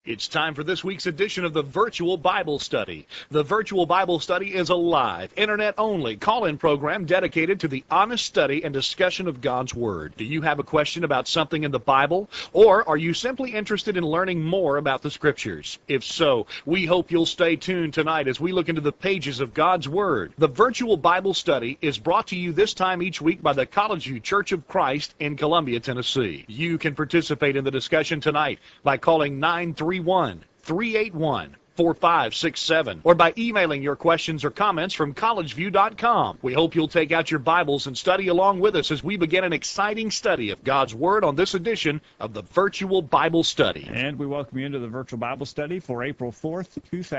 It's time for this week's edition of the Virtual Bible Study. The Virtual Bible Study is a live, internet-only call-in program dedicated to the honest study and discussion of God's Word. Do you have a question about something in the Bible, or are you simply interested in learning more about the Scriptures? If so, we hope you'll stay tuned tonight as we look into the pages of God's Word. The Virtual Bible Study is brought to you this time each week by the College View Church of Christ in Columbia, Tennessee. You can participate in the discussion tonight by calling 931-381-4567 or by emailing your questions or comments from collegeview.com. We hope you'll take out your Bibles and study along with us as we begin an exciting study of God's Word on this edition of the Virtual Bible Study. And we welcome you into the Virtual Bible Study for April 4th,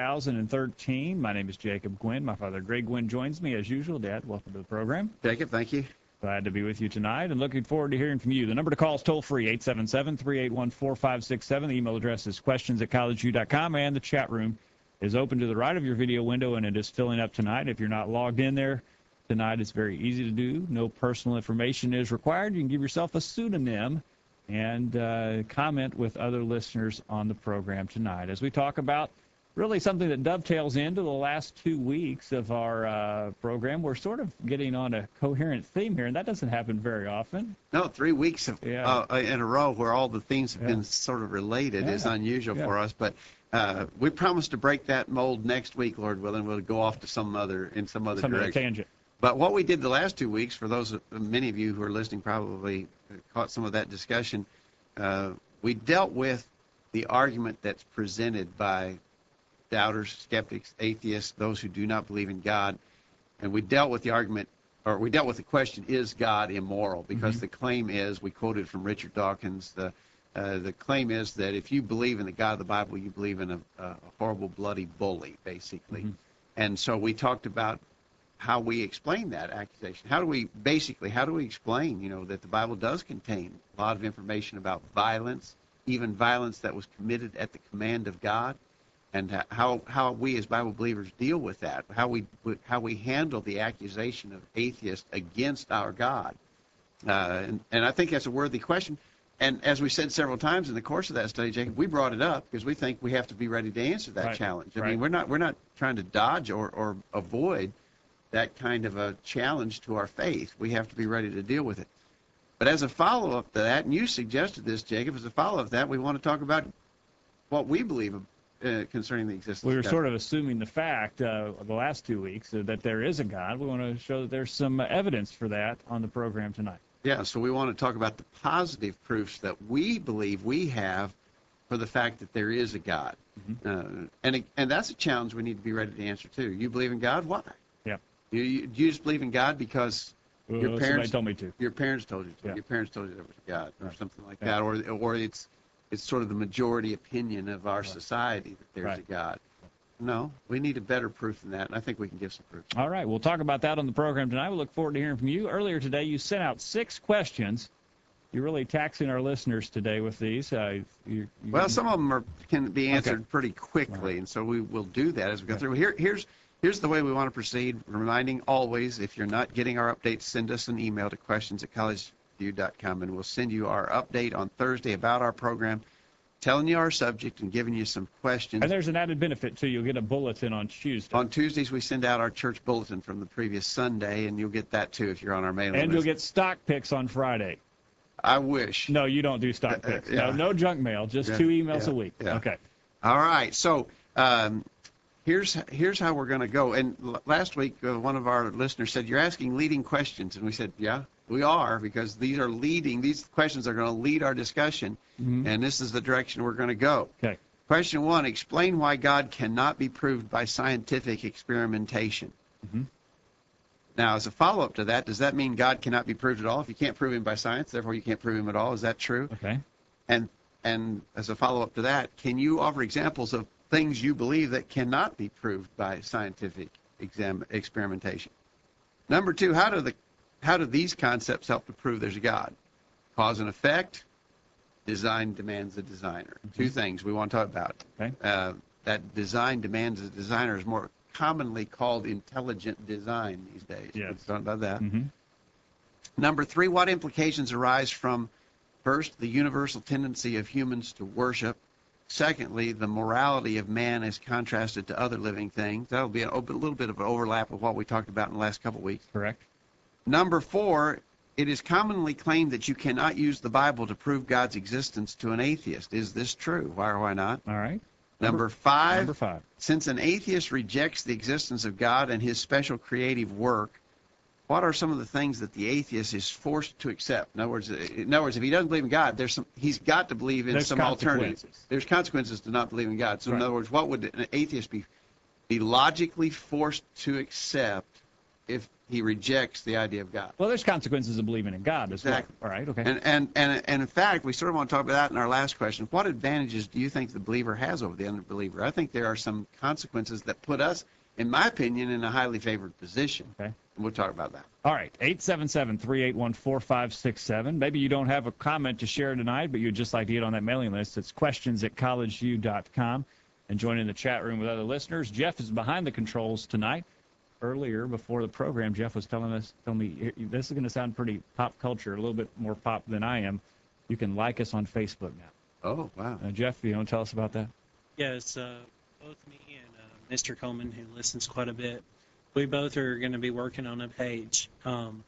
2013. My name is Jacob Gwynn. My father, Greg Gwynn, joins me as usual. Dad, welcome to the program. Jacob, thank you. Glad to be with you tonight and looking forward to hearing from you. The number to call is toll-free, 877-381-4567. The email address is questions@collegeview.com, and the chat room is open to the right of your video window, and it is filling up tonight. If you're not logged in there tonight, it's very easy to do. No personal information is required. You can give yourself a pseudonym and comment with other listeners on the program tonight as we talk about really something that dovetails into the last 2 weeks of our program. We're sort of getting on a coherent theme here, and that doesn't happen very often. No, 3 weeks in a row where all the themes have been sort of related is unusual for us. But we promise to break that mold next week, Lord willing. We'll go off to some other direction. Tangent. But what we did the last 2 weeks, for those many of you who are listening probably caught some of that discussion, we dealt with the argument that's presented by doubters, skeptics, atheists, those who do not believe in God. And we dealt with the argument, or we dealt with the question, is God immoral? Because the claim is, we quoted from Richard Dawkins, the claim is that if you believe in the God of the Bible, you believe in a horrible, bloody bully, basically. And so we talked about how we explain that accusation. How do we explain, that the Bible does contain a lot of information about violence, even violence that was committed at the command of God? And how we as Bible believers deal with that, how we handle the accusation of atheists against our God, and I think that's a worthy question. And as we said several times in the course of that study, Jacob, we brought it up because we think we have to be ready to answer that challenge. I mean, we're not trying to dodge or avoid that kind of a challenge to our faith. We have to be ready to deal with it. But as a follow-up to that, and you suggested this, Jacob, as a follow-up to that, we want to talk about what we believe concerning the existence of God. We were sort of assuming the fact the last 2 weeks that there is a God. We want to show that there's some evidence for that on the program tonight. Yeah, so we want to talk about the positive proofs that we believe we have for the fact that there is a God. And that's a challenge we need to be ready to answer too. You believe in God? Why? Yeah. Do you just believe in God because your parents told me to? Your parents told you to. Yeah. Your parents told you there was a God, or something like that, or it's sort of the majority opinion of our society that there's a God. No, we need a better proof than that, and I think we can give some proof. All right, we'll talk about that on the program tonight. We look forward to hearing from you. Earlier today, you sent out 6 questions. You're really taxing our listeners today with these. Well, some of them can be answered pretty quickly, and so we will do that as we go through. Here's the way we want to proceed, reminding always, if you're not getting our updates, send us an email to questions@collegeview.com, and we'll send you our update on Thursday about our program, telling you our subject and giving you some questions. And there's an added benefit, too. You'll get a bulletin on Tuesday. On Tuesdays, we send out our church bulletin from the previous Sunday, and you'll get that, too, if you're on our mailing list. And you'll get stock picks on Friday. I wish. No, you don't do stock picks. No junk mail, just 2 emails a week. Okay. All right. So here's how we're going to go. And last week, one of our listeners said, you're asking leading questions. And we said, yeah, we are, because these questions are going to lead our discussion. And this is the direction we're going to go. Okay. Question 1, explain why God cannot be proved by scientific experimentation. Now, as a follow-up to that, does that mean God cannot be proved at all? If you can't prove him by science, therefore you can't prove him at all. Is that true? Okay. And as a follow-up to that, can you offer examples of things you believe that cannot be proved by scientific experimentation? Number 2, how do these concepts help to prove there's a God? Cause and effect, design demands a designer. 2 things we want to talk about. Okay. That design demands a designer is more commonly called intelligent design these days. Yes. Let's talk about that. Number 3, what implications arise from, first, the universal tendency of humans to worship, Secondly, the morality of man as contrasted to other living things. That'll be a little bit of an overlap of what we talked about in the last couple of weeks. Correct. Number 4, it is commonly claimed that you cannot use the Bible to prove God's existence to an atheist. Is this true? Why or why not? All right. Number 5, Number 5. since an atheist rejects the existence of God and his special creative work, what are some of the things that the atheist is forced to accept? In other words, if he doesn't believe in God, he's got to believe in some alternative. There's consequences to not believing in God. So Right. in other words, what would an atheist be logically forced to accept if he rejects the idea of God? Well, there's consequences of believing in God as Exactly. well. All right. Okay. And in fact, we sort of want to talk about that in our last question. What advantages do you think the believer has over the unbeliever? I think there are some consequences that put us, in my opinion, in a highly favored position. Okay. And we'll talk about that. All right, 877-381-4567. Maybe you don't have a comment to share tonight, but you'd just like to get on that mailing list. It's questions@collegeview.com. And join in the chat room with other listeners. Jeff is behind the controls tonight. Earlier, before the program, Jeff was telling me, this is going to sound pretty pop culture, a little bit more pop than I am. You can like us on Facebook now. Oh, wow. Jeff, you want to tell us about that? Yes, both me and Mr. Coleman, who listens quite a bit, we both are going to be working on a page and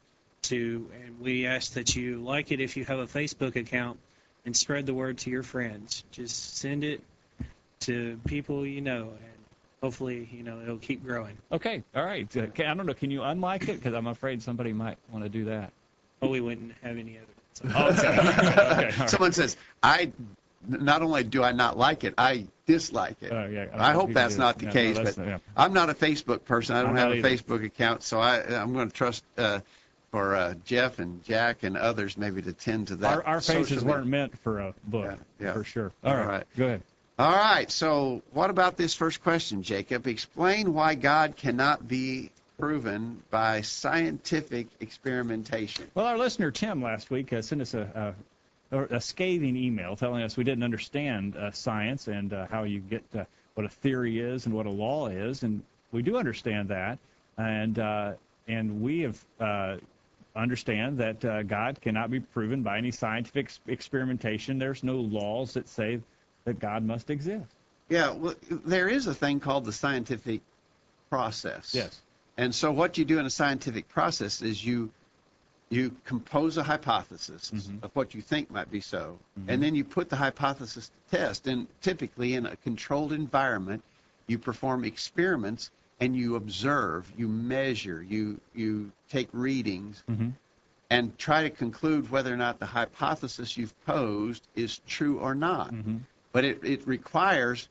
we ask that you like it if you have a Facebook account and spread the word to your friends. Just send it to people you know, and hopefully, it'll keep growing. Okay, all right. I don't know, can you unlike it? Because I'm afraid somebody might want to do that. But we wouldn't have any other. So. Okay. Okay. All right. Someone says, not only do I not like it, I dislike it. Yeah, I hope that's not the case, but yeah. I'm not a Facebook person. I don't I'm have not a either. Facebook account, so I'm going to trust for Jeff and Jack and others maybe to tend to that. Our faces social weren't media. meant for a book, Yeah. for sure. All All right. right, go ahead. All right, so what about this first question, Jacob? Explain why God cannot be proven by scientific experimentation. Well, our listener Tim last week sent us a scathing email telling us we didn't understand science and how you get what a theory is and what a law is, and we do understand that, and we have understand that God cannot be proven by any scientific experimentation. There's no laws that say that God must exist. Yeah, well, there is a thing called the scientific process. Yes. And so what you do in a scientific process is you compose a hypothesis of what you think might be so, and then you put the hypothesis to test. And typically in a controlled environment, you perform experiments and you observe, you measure, you take readings, and try to conclude whether or not the hypothesis you've posed is true or not. But it requires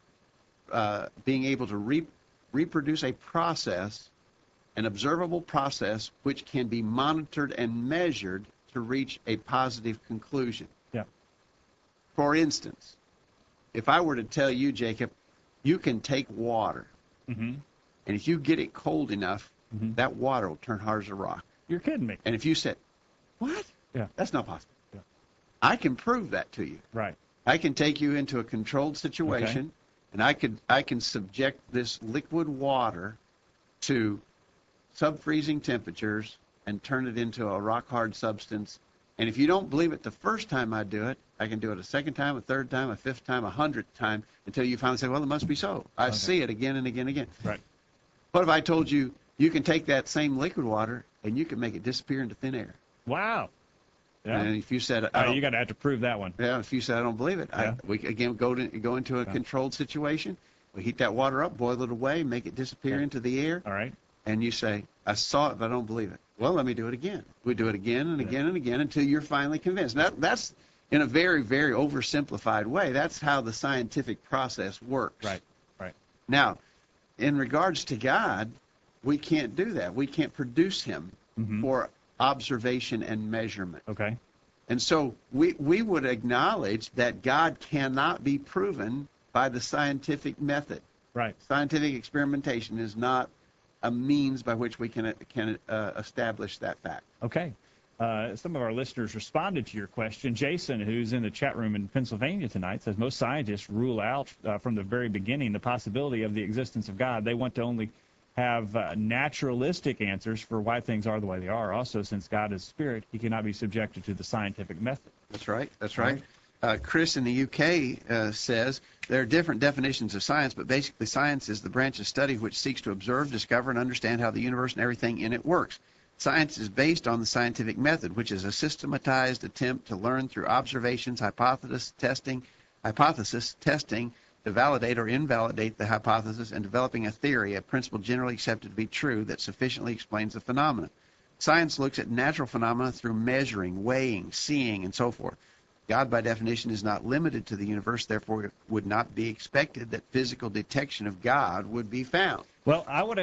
being able to reproduce a process, an observable process, which can be monitored and measured to reach a positive conclusion. Yeah. For instance, if I were to tell you, Jacob, you can take water, and if you get it cold enough, that water will turn hard as a rock. You're kidding me. And if you said, what? Yeah. That's not possible. Yeah. I can prove that to you. Right. I can take you into a controlled situation, and I can subject this liquid water to sub-freezing temperatures and turn it into a rock-hard substance. And if you don't believe it the first time I do it, I can do it a second time, a third time, a fifth time, 100th time, until you finally say, well, it must be so. I see it again and again and again. Right. What if I told you you can take that same liquid water and you can make it disappear into thin air? Wow. Yeah. And if you said, You got to have to prove that one. yeah, if you said I don't believe it, Yeah. we again go into a controlled situation. We heat that water up, boil it away, make it disappear into the air, All right. and you say, I saw it, but I don't believe it. Well, let me do it again. We do it again and again and again until you're finally convinced. That's in a very, very oversimplified way. That's how the scientific process works. Right. Right. Now, in regards to God, we can't do that. We can't produce him for observation and measurement. Okay. And so we would acknowledge that God cannot be proven by the scientific method. Right. Scientific experimentation is not a means by which we can establish that fact. Okay. Some of our listeners responded to your question. Jason, who's in the chat room in Pennsylvania tonight, says most scientists rule out from the very beginning the possibility of the existence of God. They want to only have naturalistic answers for why things are the way they are. Also, since God is spirit, he cannot be subjected to the scientific method. That's right. That's right. Chris in the UK says there are different definitions of science, but basically science is the branch of study which seeks to observe, discover, and understand how the universe and everything in it works. Science is based on the scientific method, which is a systematized attempt to learn through observations, hypothesis testing, to validate or invalidate the hypothesis, and developing a theory, a principle generally accepted to be true that sufficiently explains the phenomenon. Science looks at natural phenomena through measuring, weighing, seeing, and so forth. God, by definition, is not limited to the universe, therefore it would not be expected that physical detection of God would be found. Well, I would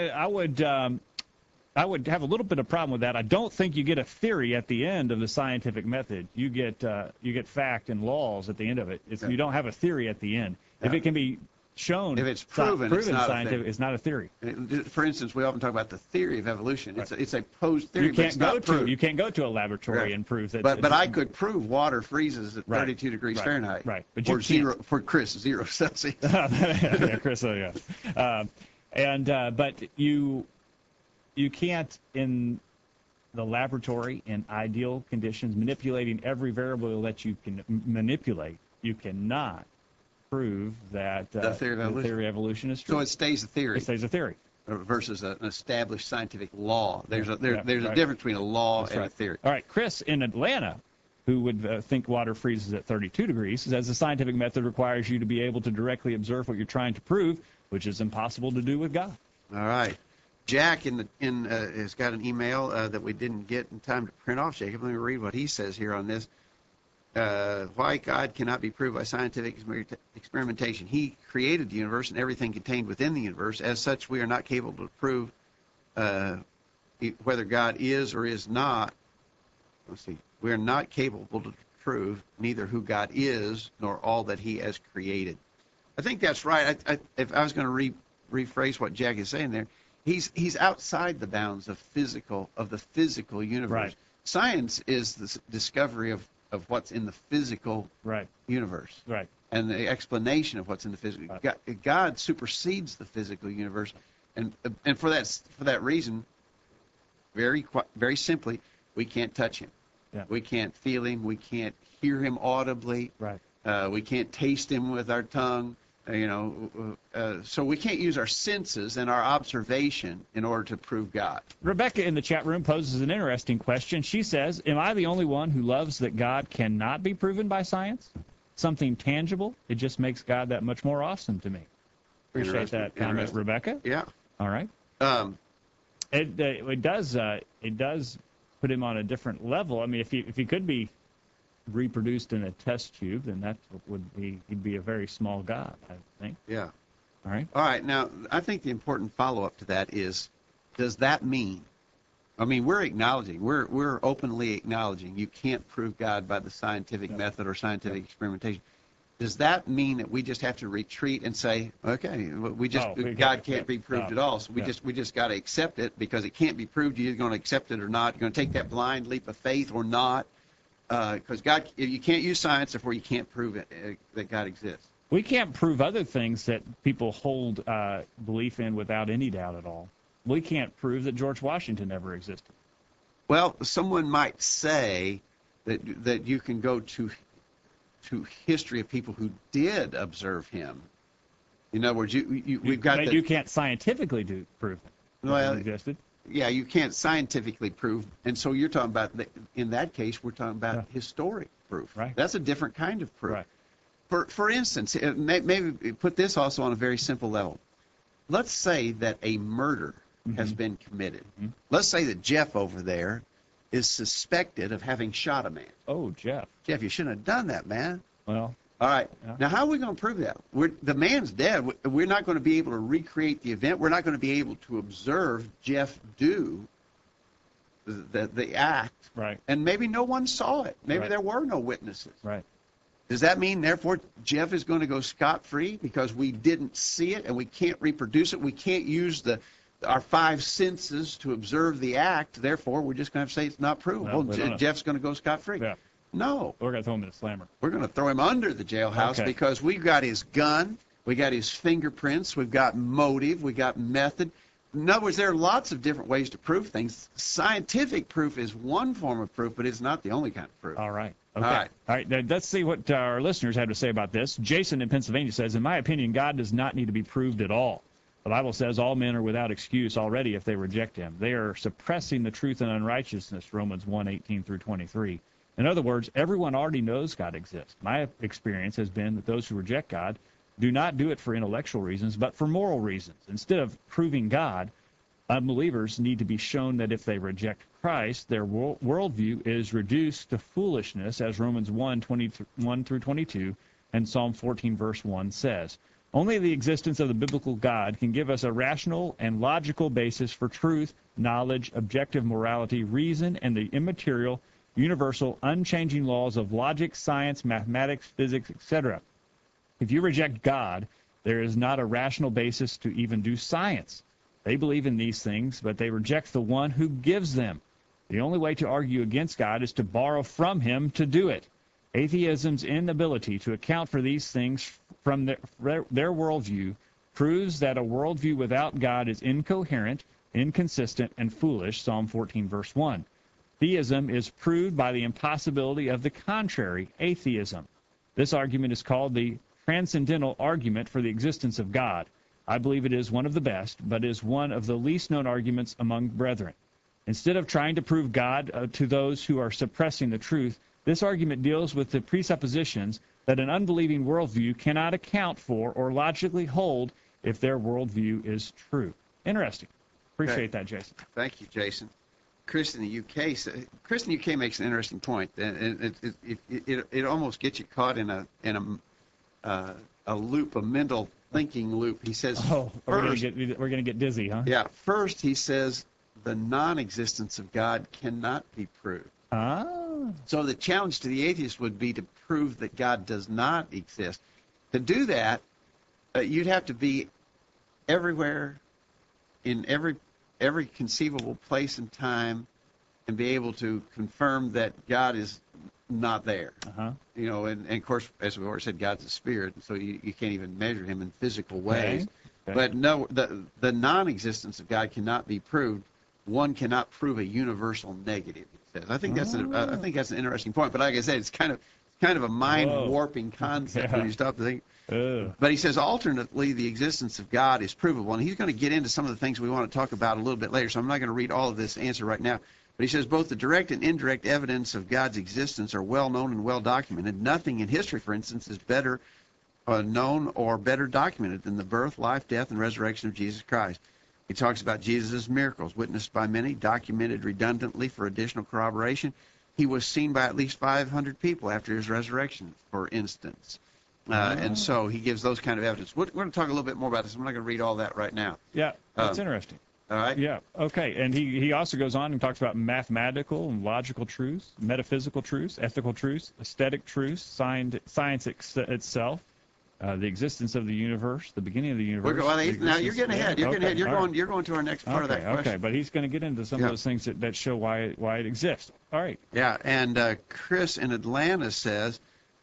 have a little bit of problem with that. I don't think you get a theory at the end of the scientific method. You get fact and laws at the end of it. You don't have a theory at the end. If it can be shown, if it's proven it's not scientific, it's not a theory. For instance, we often talk about the theory of evolution. Right. It's a posed theory. You can't go to a laboratory and prove that. But I could prove water freezes at 32 degrees Fahrenheit. Right. But or zero for Chris, 0 Celsius. Yeah, Chris. Yeah. But you can't, in the laboratory, in ideal conditions, manipulating every variable that you can manipulate, you cannot prove that the theory of evolution is true. So it stays a theory. It stays a theory. Versus an established scientific law. There's a right. difference between a law and right. a theory. All right, Chris in Atlanta, who would think water freezes at 32 degrees, says the scientific method requires you to be able to directly observe what you're trying to prove, which is impossible to do with God. All right. Jack has got an email that we didn't get in time to print off, Jacob. Let me read what he says here on this. Why God cannot be proved by scientific experimentation. He created the universe and everything contained within the universe. As such, we are not capable to prove whether God is or is not. Let's see. We are not capable to prove neither who God is nor all that he has created. I think that's right. If I was going to rephrase what Jack is saying there, he's outside the bounds of the physical universe. Right. Science is the discovery of what's in the physical universe. Right. And the explanation of what's in the physical. Right. God supersedes the physical universe, and for that reason, very simply, we can't touch him. Yeah. We can't feel him. We can't hear him audibly. Right. We can't taste him with our tongue. So we can't use our senses and our observation in order to prove God. Rebecca in the chat room poses an interesting question. She says, am I the only one who loves that God cannot be proven by science? Something tangible? It just makes God that much more awesome to me. Appreciate that comment, Rebecca. Yeah. All right. It does put him on a different level. I mean, if he could be reproduced in a test tube, then he'd be a very small God, I think. Yeah. All right. Now, I think the important follow-up to that is, does that mean? I mean, we're openly acknowledging you can't prove God by the scientific method or scientific experimentation. Does that mean that we just have to retreat and say, okay, God can't be proved at all, so we just got to accept it because it can't be proved? You're going to accept it or not? You're going to take that blind leap of faith or not? Because God, you can't use science, therefore you can't prove it, that God exists. We can't prove other things that people hold belief in without any doubt at all. We can't prove that George Washington ever existed. Well, someone might say that you can go to history of people who did observe him. In other words, we've got you can't scientifically prove that he existed. Yeah, you can't scientifically prove, and so you're talking about in that case we're talking about historic proof. Right. That's a different kind of proof. Right. For instance, maybe put this also on a very simple level. Let's say that a murder has been committed. Mm-hmm. Let's say that Jeff over there is suspected of having shot a man. Oh, Jeff. Jeff, you shouldn't have done that, man. Well. All right. Yeah. Now, how are we going to prove that? The man's dead. We're not going to be able to recreate the event. We're not going to be able to observe Jeff do the act. Right. And maybe no one saw it. Maybe there were no witnesses. Right. Does that mean, therefore, Jeff is going to go scot-free because we didn't see it and we can't reproduce it? We can't use our five senses to observe the act. Therefore, we're just going to have to say it's not provable. Well, Jeff's going to go scot-free. Yeah. No. We're going to throw him in a slammer. We're going to throw him under the jailhouse because we've got his gun, we got his fingerprints, we've got motive, we got method. In other words, there are lots of different ways to prove things. Scientific proof is one form of proof, but it's not the only kind of proof. All right. Okay. All right. All right. Now, let's see what our listeners have to say about this. Jason in Pennsylvania says, in my opinion, God does not need to be proved at all. The Bible says all men are without excuse already if they reject him. They are suppressing the truth and unrighteousness, Romans 1:18 through 23. In other words, everyone already knows God exists. My experience has been that those who reject God do not do it for intellectual reasons, but for moral reasons. Instead of proving God, unbelievers need to be shown that if they reject Christ, their worldview is reduced to foolishness, as Romans 1:21 through 22 and Psalm 14, verse 1 says. Only the existence of the biblical God can give us a rational and logical basis for truth, knowledge, objective morality, reason, and the immaterial, universal, unchanging laws of logic, science, mathematics, physics, etc. If you reject God, there is not a rational basis to even do science. They believe in these things, but they reject the one who gives them. The only way to argue against God is to borrow from him to do it. Atheism's inability to account for these things from their worldview proves that a worldview without God is incoherent, inconsistent, and foolish, Psalm 14, verse 1. Theism is proved by the impossibility of the contrary, atheism. This argument is called the transcendental argument for the existence of God. I believe it is one of the best, but is one of the least known arguments among brethren. Instead of trying to prove God to those who are suppressing the truth, this argument deals with the presuppositions that an unbelieving worldview cannot account for or logically hold if their worldview is true. Interesting. Appreciate that, Jason. Thank you, Jason. Chris in the UK makes an interesting point, and it almost gets you caught in a loop, a mental thinking loop. He says, we're gonna get dizzy, huh? Yeah. First, he says the non-existence of God cannot be proved. Ah. So the challenge to the atheist would be to prove that God does not exist. To do that, you'd have to be everywhere, in every conceivable place and time, and be able to confirm that God is not there. You know, and of course, as we already said, God's a spirit, so you can't even measure him in physical ways. Okay. But no, the non-existence of God cannot be proved. One cannot prove a universal negative, he says. I think that's an interesting point. But like I said, it's kind of a mind-warping concept when you stop to think. But he says, alternately, the existence of God is provable. And he's going to get into some of the things we want to talk about a little bit later, so I'm not going to read all of this answer right now. But he says both the direct and indirect evidence of God's existence are well known and well documented. Nothing in history, for instance, is better known or better documented than the birth, life, death, and resurrection of Jesus Christ. He talks about Jesus' miracles, witnessed by many, documented redundantly for additional corroboration. He was seen by at least 500 people after his resurrection, for instance. And so he gives those kind of evidence. We're going to talk a little bit more about this. I'm not going to read all that right now. Yeah, that's interesting. All right? Yeah, okay. And he also goes on and talks about mathematical and logical truths, metaphysical truths, ethical truths, aesthetic truths, science itself, the existence of the universe, the beginning of the universe. Now you're getting ahead. You're getting ahead. You're going to our next part of that question. Okay, but he's going to get into some of those things that show why it exists. All right. Yeah, and Chris in Atlanta says,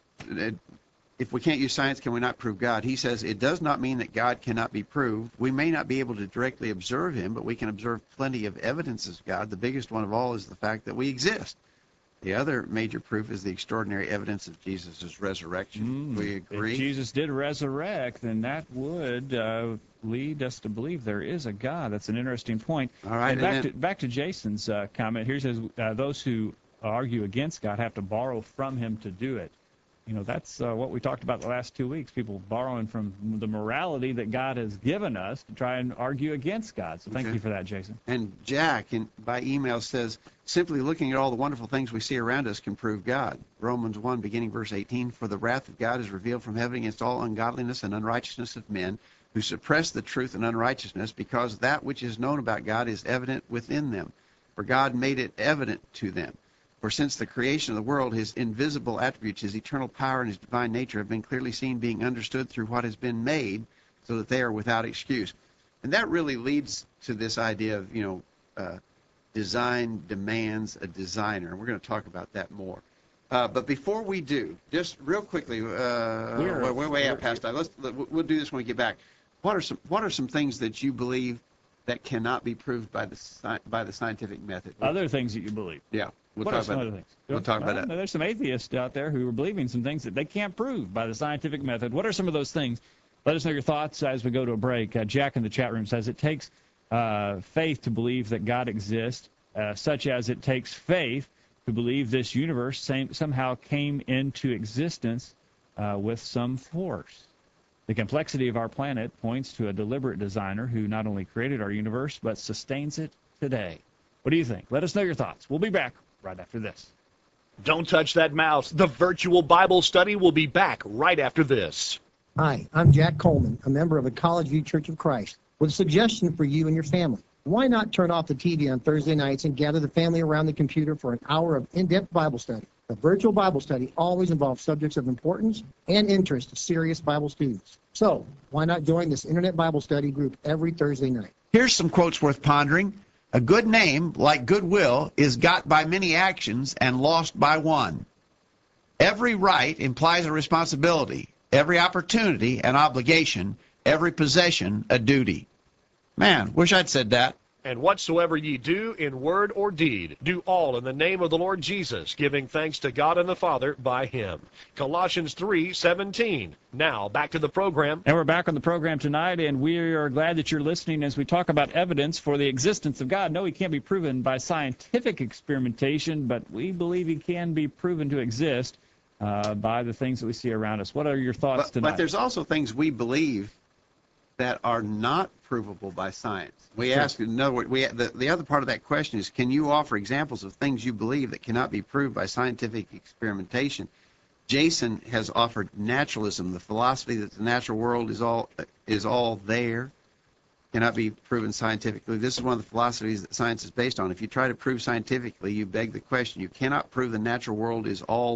if we can't use science, can we not prove God? He says, it does not mean that God cannot be proved. We may not be able to directly observe him, but we can observe plenty of evidences of God. The biggest one of all is the fact that we exist. The other major proof is the extraordinary evidence of Jesus' resurrection. We agree. If Jesus did resurrect, then that would lead us to believe there is a God. That's an interesting point. All right. And back to Jason's comment. Here he says, those who argue against God have to borrow from him to do it. You know, that's what we talked about the last 2 weeks, people borrowing from the morality that God has given us to try and argue against God. So thank you for that, Jason. And Jack, by email, says, simply looking at all the wonderful things we see around us can prove God. Romans 1, beginning verse 18, for the wrath of God is revealed from heaven against all ungodliness and unrighteousness of men who suppress the truth and unrighteousness, because that which is known about God is evident within them, for God made it evident to them. For since the creation of the world, his invisible attributes, his eternal power and his divine nature have been clearly seen, being understood through what has been made, so that they are without excuse. And that really leads to this idea of, design demands a designer. And we're going to talk about that more. But before we do, just real quickly, we're way out past time. We'll do this when we get back. What are some things that you believe that cannot be proved by the scientific method? Other things that you believe. Yeah. We'll what are talk some about other things? we'll talk about Well, that. there's some atheists out there who are believing some things that they can't prove by the scientific method. What are some of those things? Let us know your thoughts as we go to a break. Jack in the chat room says it takes faith to believe that God exists, such as it takes faith to believe this universe somehow came into existence with some force. The complexity of our planet points to a deliberate designer who not only created our universe, but sustains it today. What do you think? Let us know your thoughts. We'll be back right after this. Don't touch that mouse. The virtual Bible study will be back right after this. Hi, I'm Jack Coleman, a member of the College View Church of Christ, with a suggestion for you and your family. Why not turn off the TV on Thursday nights and gather the family around the computer for an hour of in-depth Bible study? The virtual Bible study always involves subjects of importance and interest to serious Bible students. So, why not join this Internet Bible study group every Thursday night? Here's some quotes worth pondering. A good name, like goodwill, is got by many actions and lost by one. Every right implies a responsibility. Every opportunity, an obligation. Every possession, a duty. Man, wish I'd said that. And whatsoever ye do in word or deed, do all in the name of the Lord Jesus, giving thanks to God and the Father by him. Colossians 3:17. Now, back to the program. And we're back on the program tonight, and we are glad that you're listening as we talk about evidence for the existence of God. No, he can't be proven by scientific experimentation, but we believe he can be proven to exist by the things that we see around us. What are your thoughts tonight? But there's also things we believe that are not provable by science. We ask, in other words, the other part of that question is, can you offer examples of things you believe that cannot be proved by scientific experimentation? Jason has offered naturalism, the philosophy that the natural world is all there, cannot be proven scientifically. This is one of the philosophies that science is based on. If you try to prove scientifically, you beg the question. You cannot prove the natural world is all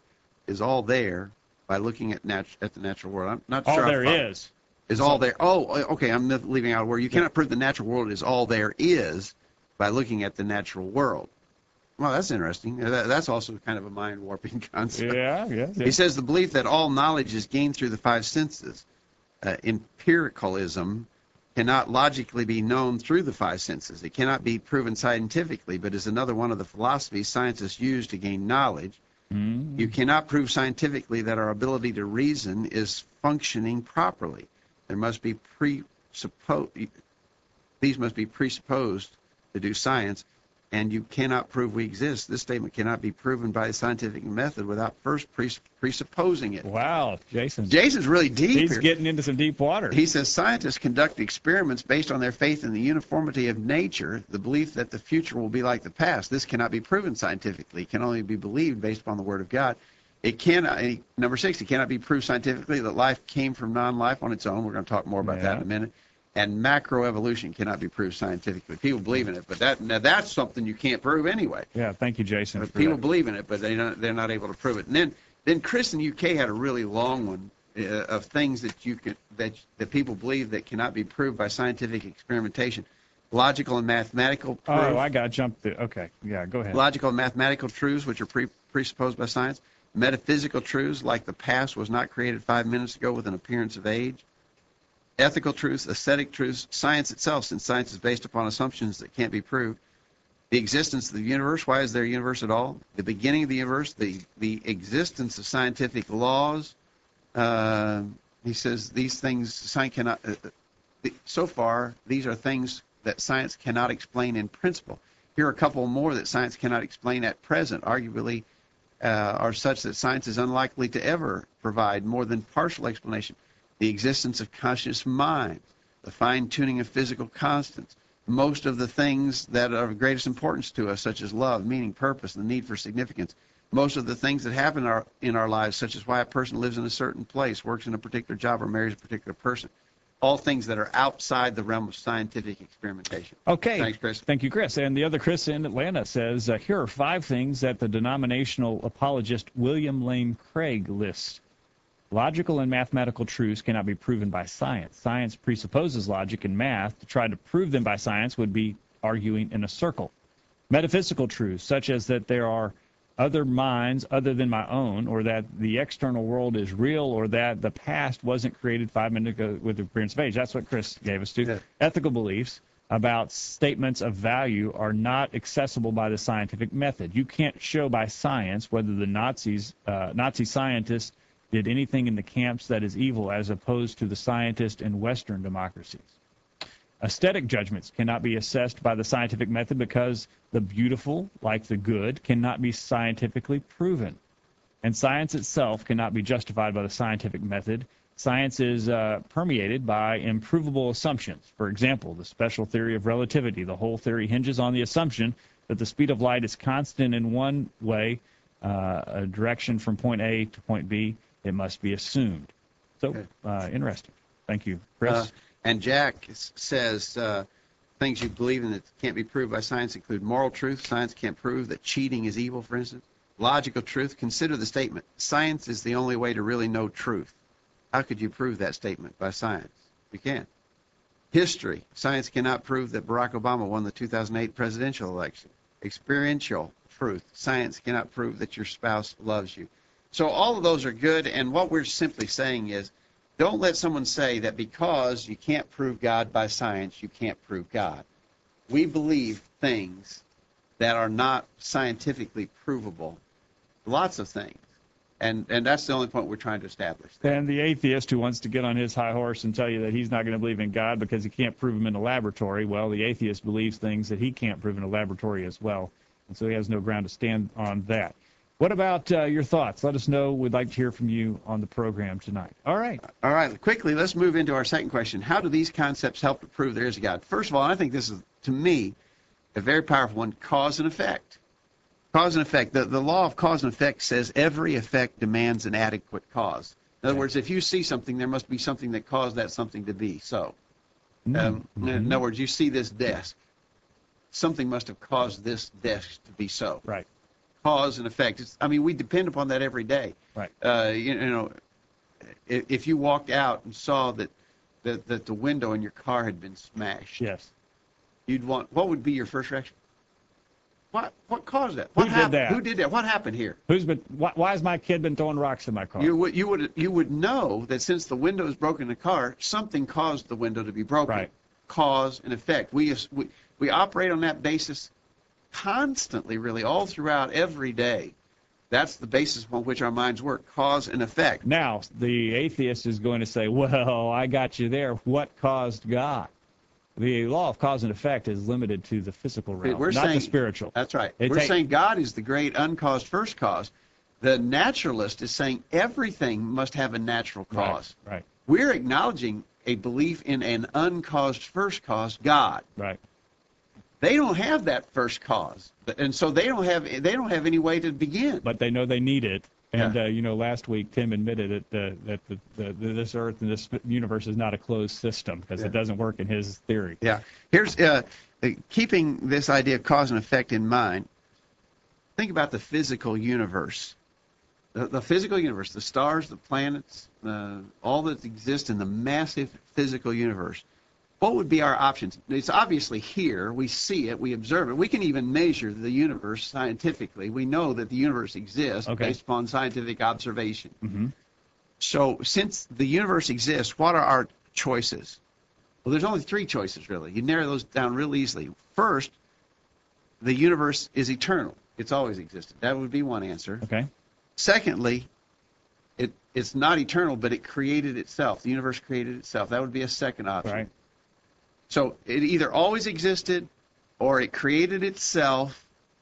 there by looking at the natural world. I'm not sure. All there is. Is all there. Oh, okay, I'm leaving out a word. You cannot prove the natural world is all there is by looking at the natural world. Well, that's interesting. That's also kind of a mind-warping concept. Yeah. He says the belief that all knowledge is gained through the five senses. Empiricalism cannot logically be known through the five senses. It cannot be proven scientifically, but is another one of the philosophies scientists use to gain knowledge. You cannot prove scientifically that our ability to reason is functioning properly. There must be these must be presupposed to do science, and you cannot prove we exist. This statement cannot be proven by a scientific method without first presupposing it. Wow, Jason's really deep He's here. getting into some deep water. He says scientists conduct experiments based on their faith in the uniformity of nature, the belief that the future will be like the past. This cannot be proven scientifically. It can only be believed based upon the Word of God. It cannot, number 6, it cannot be proved scientifically that life came from non-life on its own. We're going to talk more about that in a minute. And macroevolution cannot be proved scientifically. People believe in it, but that's something you can't prove anyway. Yeah, thank you, Jason. People believe in it, but they're not able to prove it. And then Chris in the UK had a really long one of things that people believe that cannot be proved by scientific experimentation. Logical and mathematical proof. Oh, I got jumped there. Okay, yeah, go ahead. Logical and mathematical truths, which are presupposed by science. Metaphysical truths, like the past was not created 5 minutes ago with an appearance of age. Ethical truths, aesthetic truths, science itself, since science is based upon assumptions that can't be proved. The existence of the universe, why is there a universe at all? The beginning of the universe, the existence of scientific laws. He says these things science cannot, so far, these are things that science cannot explain in principle. Here are a couple more that science cannot explain at present, arguably are such that science is unlikely to ever provide more than partial explanation. The existence of conscious minds, the fine-tuning of physical constants, most of the things that are of greatest importance to us, such as love, meaning, purpose, and the need for significance. Most of the things that happen in our lives, such as why a person lives in a certain place, works in a particular job, or marries a particular person. All things that are outside the realm of scientific experimentation. Okay. Thanks, Chris. Thank you, Chris. And the other Chris in Atlanta says, here are 5 things that the denominational apologist William Lane Craig lists. Logical and mathematical truths cannot be proven by science. Science presupposes logic and math. To try to prove them by science would be arguing in a circle. Metaphysical truths, such as that there are other minds other than my own, or that the external world is real, or that the past wasn't created 5 minutes ago with the appearance of age. That's what Chris gave us to. Yeah. Ethical beliefs, about statements of value are not accessible by the scientific method. You can't show by science whether the Nazi scientists did anything in the camps that is evil as opposed to the scientists in Western democracies. Aesthetic judgments cannot be assessed by the scientific method because the beautiful, like the good, cannot be scientifically proven. And science itself cannot be justified by the scientific method. Science is permeated by improvable assumptions. For example, the special theory of relativity. The whole theory hinges on the assumption that the speed of light is constant in one way, a direction from point A to point B. It must be assumed. So, interesting. Thank you, Chris. And Jack says things you believe in that can't be proved by science include moral truth. Science can't prove that cheating is evil, for instance. Logical truth. Consider the statement, science is the only way to really know truth. How could you prove that statement by science? You can't. History. Science cannot prove that Barack Obama won the 2008 presidential election. Experiential truth. Science cannot prove that your spouse loves you. So all of those are good, and what we're simply saying is, don't let someone say that because you can't prove God by science, you can't prove God. We believe things that are not scientifically provable, lots of things. And that's the only point we're trying to establish. And the atheist who wants to get on his high horse and tell you that he's not going to believe in God because he can't prove him in a laboratory, well, the atheist believes things that he can't prove in a laboratory as well, and so he has no ground to stand on that. What about your thoughts? Let us know. We'd like to hear from you on the program tonight. All right. All right. Quickly, let's move into our second question. How do these concepts help to prove there is a God? First of all, I think this is, to me, a very powerful one, cause and effect. Cause and effect. The law of cause and effect says every effect demands an adequate cause. In other words, if you see something, there must be something that caused that something to be so. In other words, you see this desk. Something must have caused this desk to be so. Right. Cause and effect. We depend upon that every day. Right. If you walked out and saw that the window in your car had been smashed, yes, what would be your first reaction? What caused that? Who did that? Who did that? What happened here? Why has my kid been throwing rocks in my car? You would know that since the window is broken in the car, something caused the window to be broken. Right. Cause and effect. We operate on that basis constantly, really, all throughout every day. That's the basis upon which our minds work, cause and effect. Now, the atheist is going to say, well, I got you there. What caused God? The law of cause and effect is limited to the physical realm, not the spiritual. That's right. We're saying God is the great uncaused first cause. The naturalist is saying everything must have a natural cause. Right. We're acknowledging a belief in an uncaused first cause, God. Right. They don't have that first cause, and so they don't have any way to begin. But they know they need it. And, Yeah. Last week Tim admitted that this Earth and this universe is not a closed system because it doesn't work in his theory. Yeah. Here's keeping this idea of cause and effect in mind. Think about the physical universe. The physical universe, the stars, the planets, all that exists in the massive physical universe. What would be our options? It's obviously here. We see it. We observe it. We can even measure the universe scientifically. We know that the universe exists based upon scientific observation. Mm-hmm. So since the universe exists, what are our choices? Well, there's only three choices, really. You narrow those down real easily. First, the universe is eternal. It's always existed. That would be one answer. Okay. Secondly, it's not eternal, but it created itself. The universe created itself. That would be a second option. Right. So it either always existed, or it created itself,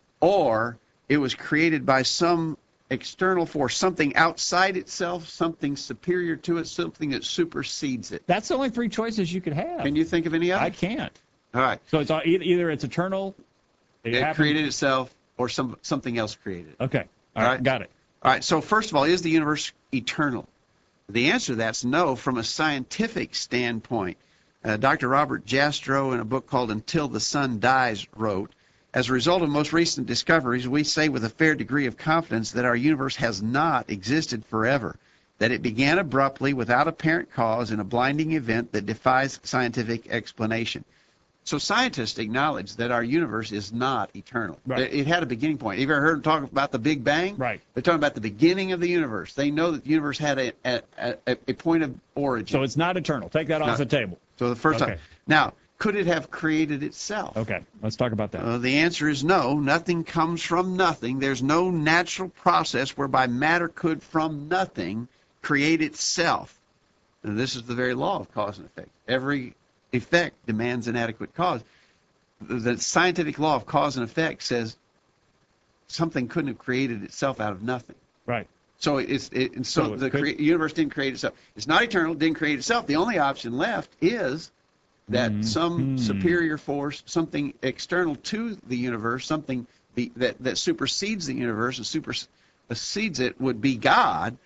or it was created by some external force, something outside itself, something superior to it, something that supersedes it. That's the only three choices you could have. Can you think of any other? I can't. All right. So it's either it's eternal, It created itself, or something else created it. Okay. All right. Got it. All right. So first of all, is the universe eternal? The answer to that's no from a scientific standpoint. Dr. Robert Jastrow, in a book called Until the Sun Dies, wrote, as a result of most recent discoveries, we say with a fair degree of confidence that our universe has not existed forever, that it began abruptly without apparent cause in a blinding event that defies scientific explanation. So scientists acknowledge that our universe is not eternal. Right. It had a beginning point. Have you ever heard them talk about the Big Bang? Right. They're talking about the beginning of the universe. They know that the universe had a point of origin. So it's not eternal. Take that off the table. So the first Okay. time. Now, Could it have created itself? Okay, let's talk about that. The answer is no. Nothing comes from nothing. There's no natural process whereby matter could, from nothing, create itself. And this is the very law of cause and effect. Every effect demands an adequate cause. The scientific law of cause and effect says something couldn't have created itself out of nothing. Right. So the universe didn't create itself. It's not eternal, didn't create itself. The only option left is that some superior force, something external to the universe, something that supersedes the universe and supersedes it would be God.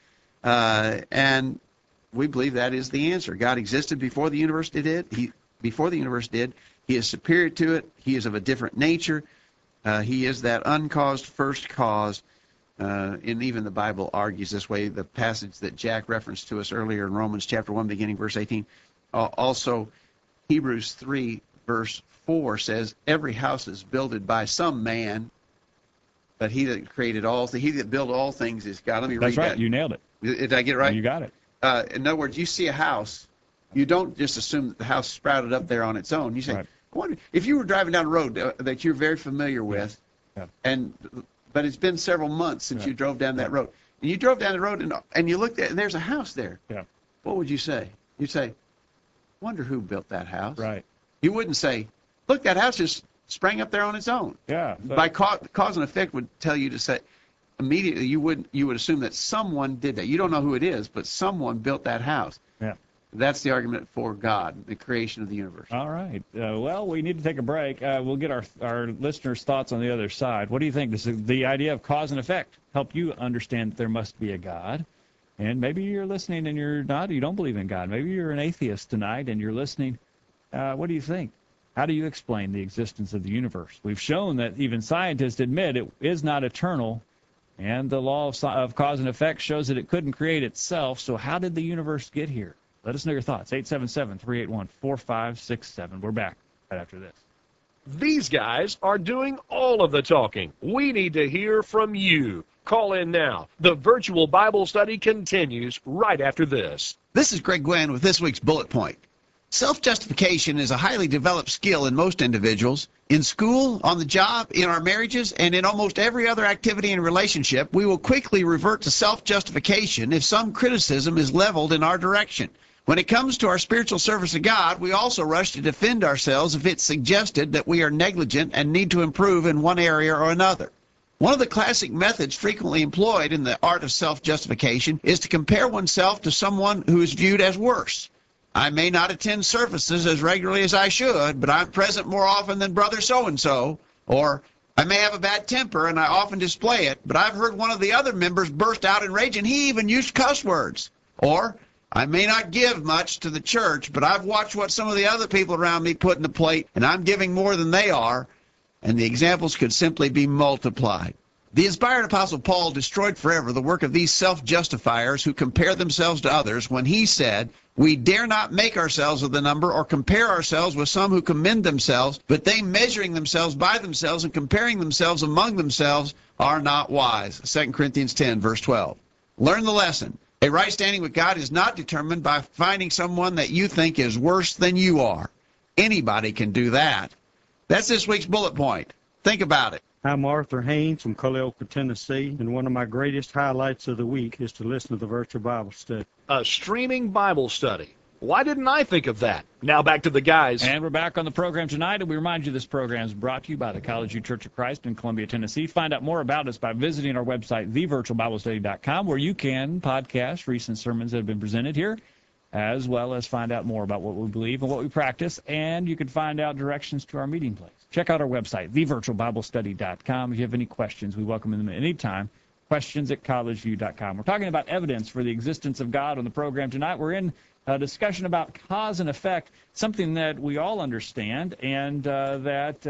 And we believe that is the answer. God existed before the universe did. Before the universe did. He is superior to it. He is of a different nature. He is that uncaused first cause. And even the Bible argues this way. The passage that Jack referenced to us earlier in Romans chapter 1, beginning verse 18, also Hebrews 3, verse 4 says, every house is builded by some man, but he that created all things, he that built all things is God. Let me read that. That's right. You nailed it. Did I get it right? You got it. In other words, you see a house, you don't just assume that the house sprouted up there on its own. You say, Right. I wonder, if you were driving down a road that you're very familiar with, Yeah. but it's been several months since you drove down that road, and you drove down the road and you looked at, and there's a house there. Yeah. What would you say? You'd say, wonder who built that house. Right. You wouldn't say, look, that house just sprang up there on its own. Yeah. By cause and effect would tell you to say, immediately you would assume that someone did that. You don't know who it is, but someone built that house. Yeah. That's the argument for God, the creation of the universe. All right. Well, we need to take a break. We'll get our listeners' thoughts on the other side. What do you think? Does the idea of cause and effect help you understand that there must be a God? And maybe you're listening and you don't believe in God. Maybe you're an atheist tonight and you're listening. What do you think? How do you explain the existence of the universe? We've shown that even scientists admit it is not eternal, and the law of cause and effect shows that it couldn't create itself. So how did the universe get here? Let us know your thoughts. 877-381-4567. We're back right after this. These guys are doing all of the talking. We need to hear from you. Call in now. The virtual Bible study continues right after this. This is Greg Gwynn with this week's Bullet Point. Self-justification is a highly developed skill in most individuals. In school, on the job, in our marriages, and in almost every other activity and relationship, we will quickly revert to self-justification if some criticism is leveled in our direction. When it comes to our spiritual service to God, we also rush to defend ourselves if it's suggested that we are negligent and need to improve in one area or another. One of the classic methods frequently employed in the art of self-justification is to compare oneself to someone who is viewed as worse. I may not attend services as regularly as I should, but I'm present more often than brother so-and-so. Or, I may have a bad temper and I often display it, but I've heard one of the other members burst out in rage and he even used cuss words. Or, I may not give much to the church, but I've watched what some of the other people around me put in the plate, and I'm giving more than they are. And the examples could simply be multiplied. The inspired Apostle Paul destroyed forever the work of these self-justifiers who compare themselves to others when he said, we dare not make ourselves of the number or compare ourselves with some who commend themselves, but they measuring themselves by themselves and comparing themselves among themselves are not wise. 2 Corinthians 10, verse 12. Learn the lesson. A right standing with God is not determined by finding someone that you think is worse than you are. Anybody can do that. That's this week's bullet point. Think about it. I'm Arthur Haynes from Culleoka, Tennessee, and one of my greatest highlights of the week is to listen to the virtual Bible study. A streaming Bible study. Why didn't I think of that? Now back to the guys. And we're back on the program tonight, and we remind you this program is brought to you by the College View Church of Christ in Columbia, Tennessee. Find out more about us by visiting our website, thevirtualbiblestudy.com, where you can podcast recent sermons that have been presented here, as well as find out more about what we believe and what we practice, and you can find out directions to our meeting place. Check out our website, thevirtualbiblestudy.com. If you have any questions, we welcome them anytime. Questions@collegeview.com. We're talking about evidence for the existence of God on the program tonight. We're in a discussion about cause and effect, something that we all understand, and that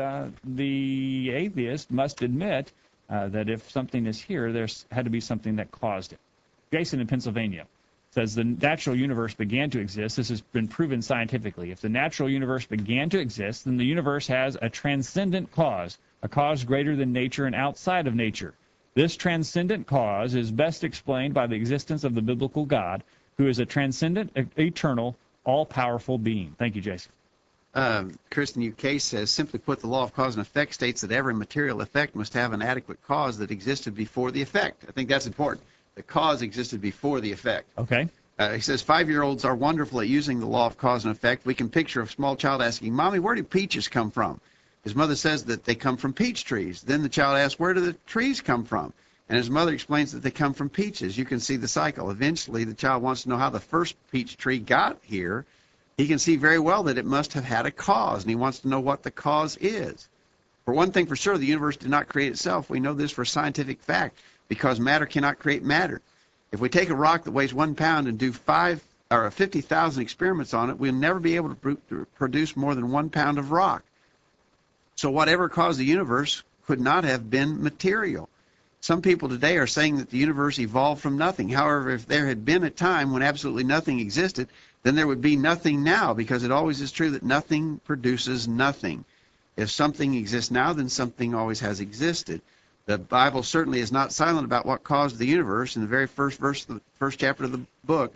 the atheist must admit that if something is here, there's had to be something that caused it. Jason in Pennsylvania says the natural universe began to exist. This has been proven scientifically. If the natural universe began to exist, then the universe has a transcendent cause, a cause greater than nature and outside of nature. This transcendent cause is best explained by the existence of the biblical God, who is a transcendent, eternal, all-powerful being. Thank you, Jason. Kristen UK says, simply put, the law of cause and effect states that every material effect must have an adequate cause that existed before the effect. I think that's important. The cause existed before the effect. Okay. He says 5-year-olds are wonderful at using the law of cause and effect. We can picture a small child asking, Mommy, where do peaches come from? His mother says that they come from peach trees. Then the child asks, where do the trees come from? And his mother explains that they come from peaches. You can see the cycle. Eventually, the child wants to know how the first peach tree got here. He can see very well that it must have had a cause, and he wants to know what the cause is. For one thing for sure, the universe did not create itself. We know this for scientific fact, because matter cannot create matter. If we take a rock that weighs 1 pound and do 50,000 experiments on it, we'll never be able to produce more than 1 pound of rock. So whatever caused the universe could not have been material. Some people today are saying that the universe evolved from nothing. However, if there had been a time when absolutely nothing existed, then there would be nothing now, because it always is true that nothing produces nothing. If something exists now, then something always has existed. The Bible certainly is not silent about what caused the universe. In the very first verse of the first chapter of the book,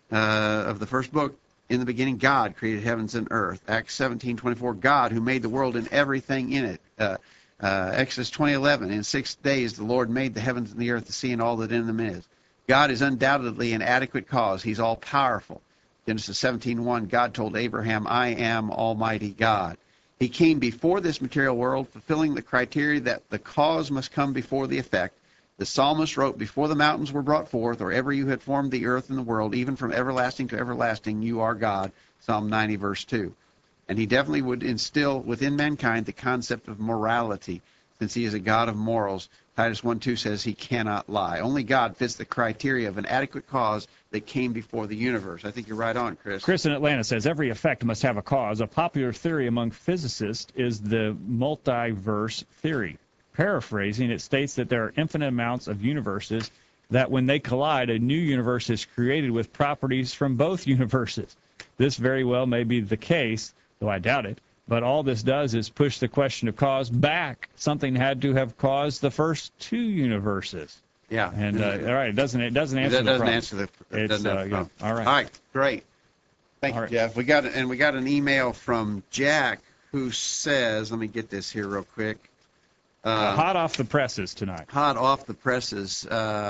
in the beginning, God created heavens and earth. Acts 17:24, God who made the world and everything in it. Exodus 20:11, in 6 days the Lord made the heavens and the earth, the sea, and all that in them is. God is undoubtedly an adequate cause. He's all powerful. Genesis 17:1, God told Abraham, I am Almighty God. He came before this material world, fulfilling the criteria that the cause must come before the effect. The psalmist wrote, before the mountains were brought forth, or ever you had formed the earth and the world, even from everlasting to everlasting, you are God. Psalm 90, verse 2. And he definitely would instill within mankind the concept of morality, since he is a God of morals. Titus 1:2 says he cannot lie. Only God fits the criteria of an adequate cause that came before the universe. I think you're right on, Chris. Chris in Atlanta says every effect must have a cause. A popular theory among physicists is the multiverse theory. Paraphrasing, it states that there are infinite amounts of universes, that when they collide, a new universe is created with properties from both universes. This very well may be the case, though I doubt it. But all this does is push the question of cause back. Something had to have caused the first two universes. Yeah. And all right, it doesn't answer That the doesn't problem. answer the It's, doesn't answer the yeah, problem. all right. All right, great. Thank All you, right. Jeff. We got an email from Jack who says, let me get this here real quick. Hot off the presses tonight. Hot off the presses.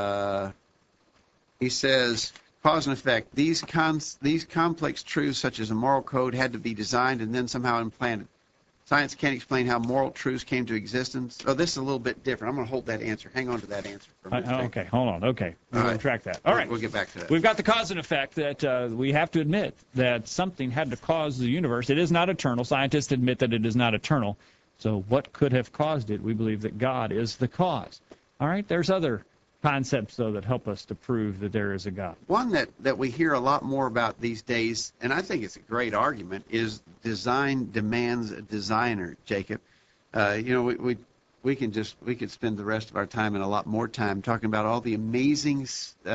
He says, cause and effect. These complex truths, such as a moral code, had to be designed and then somehow implanted. Science can't explain how moral truths came to existence. Oh, this is a little bit different. I'm going to hold that answer. Hang on to that answer for a minute. Okay, hold on. Okay, we're All going right. to track that. All right. We'll get back to that. We've got the cause and effect that we have to admit that something had to cause the universe. It is not eternal. Scientists admit that it is not eternal. So what could have caused it? We believe that God is the cause. All right, there's other concepts, though, that help us to prove that there is a God. One that we hear a lot more about these days, and I think it's a great argument, is design demands a designer, Jacob. We could spend the rest of our time and a lot more time talking about all the amazing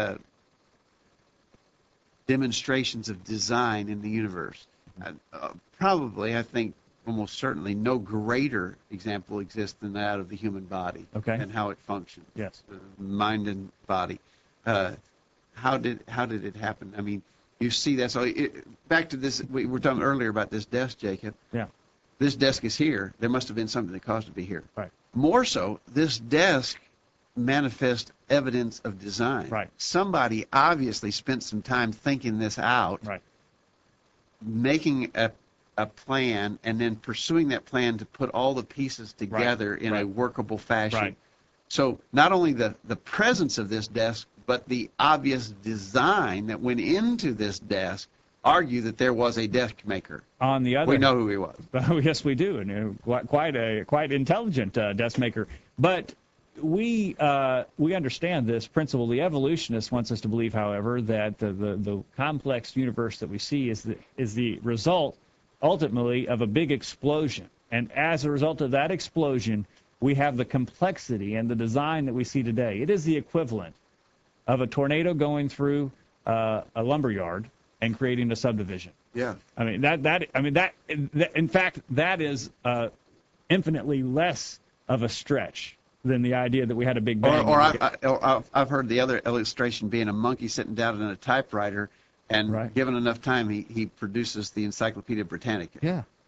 demonstrations of design in the universe. Probably, I think, almost certainly no greater example exists than that of the human body. Okay. And how it functions. Yes. Mind and body. How did it happen? I mean, you see that. So back to this, we were talking earlier about this desk, Jacob. Yeah. This desk is here. There must have been something that caused it to be here. Right. More so, this desk manifests evidence of design. Right. Somebody obviously spent some time thinking this out, Right. making a plan, and then pursuing that plan to put all the pieces together in a Right. workable fashion. Right. So not only the presence of this desk, but the obvious design that went into this desk argue that there was a desk maker. On the other, We know who he was. Oh, yes, we do, and quite intelligent desk maker. But we understand this principle. The evolutionist wants us to believe, however, that the complex universe that we see is the result ultimately of a big explosion, and as a result of that explosion, we have the complexity and the design that we see today. It is the equivalent of a tornado going through a lumber yard and creating a subdivision. Yeah. I mean that in fact that is infinitely less of a stretch than the idea that we had a big bang. Or I've heard the other illustration being a monkey sitting down in a typewriter, and Right. given enough time, he produces the Encyclopedia Britannica. Yeah.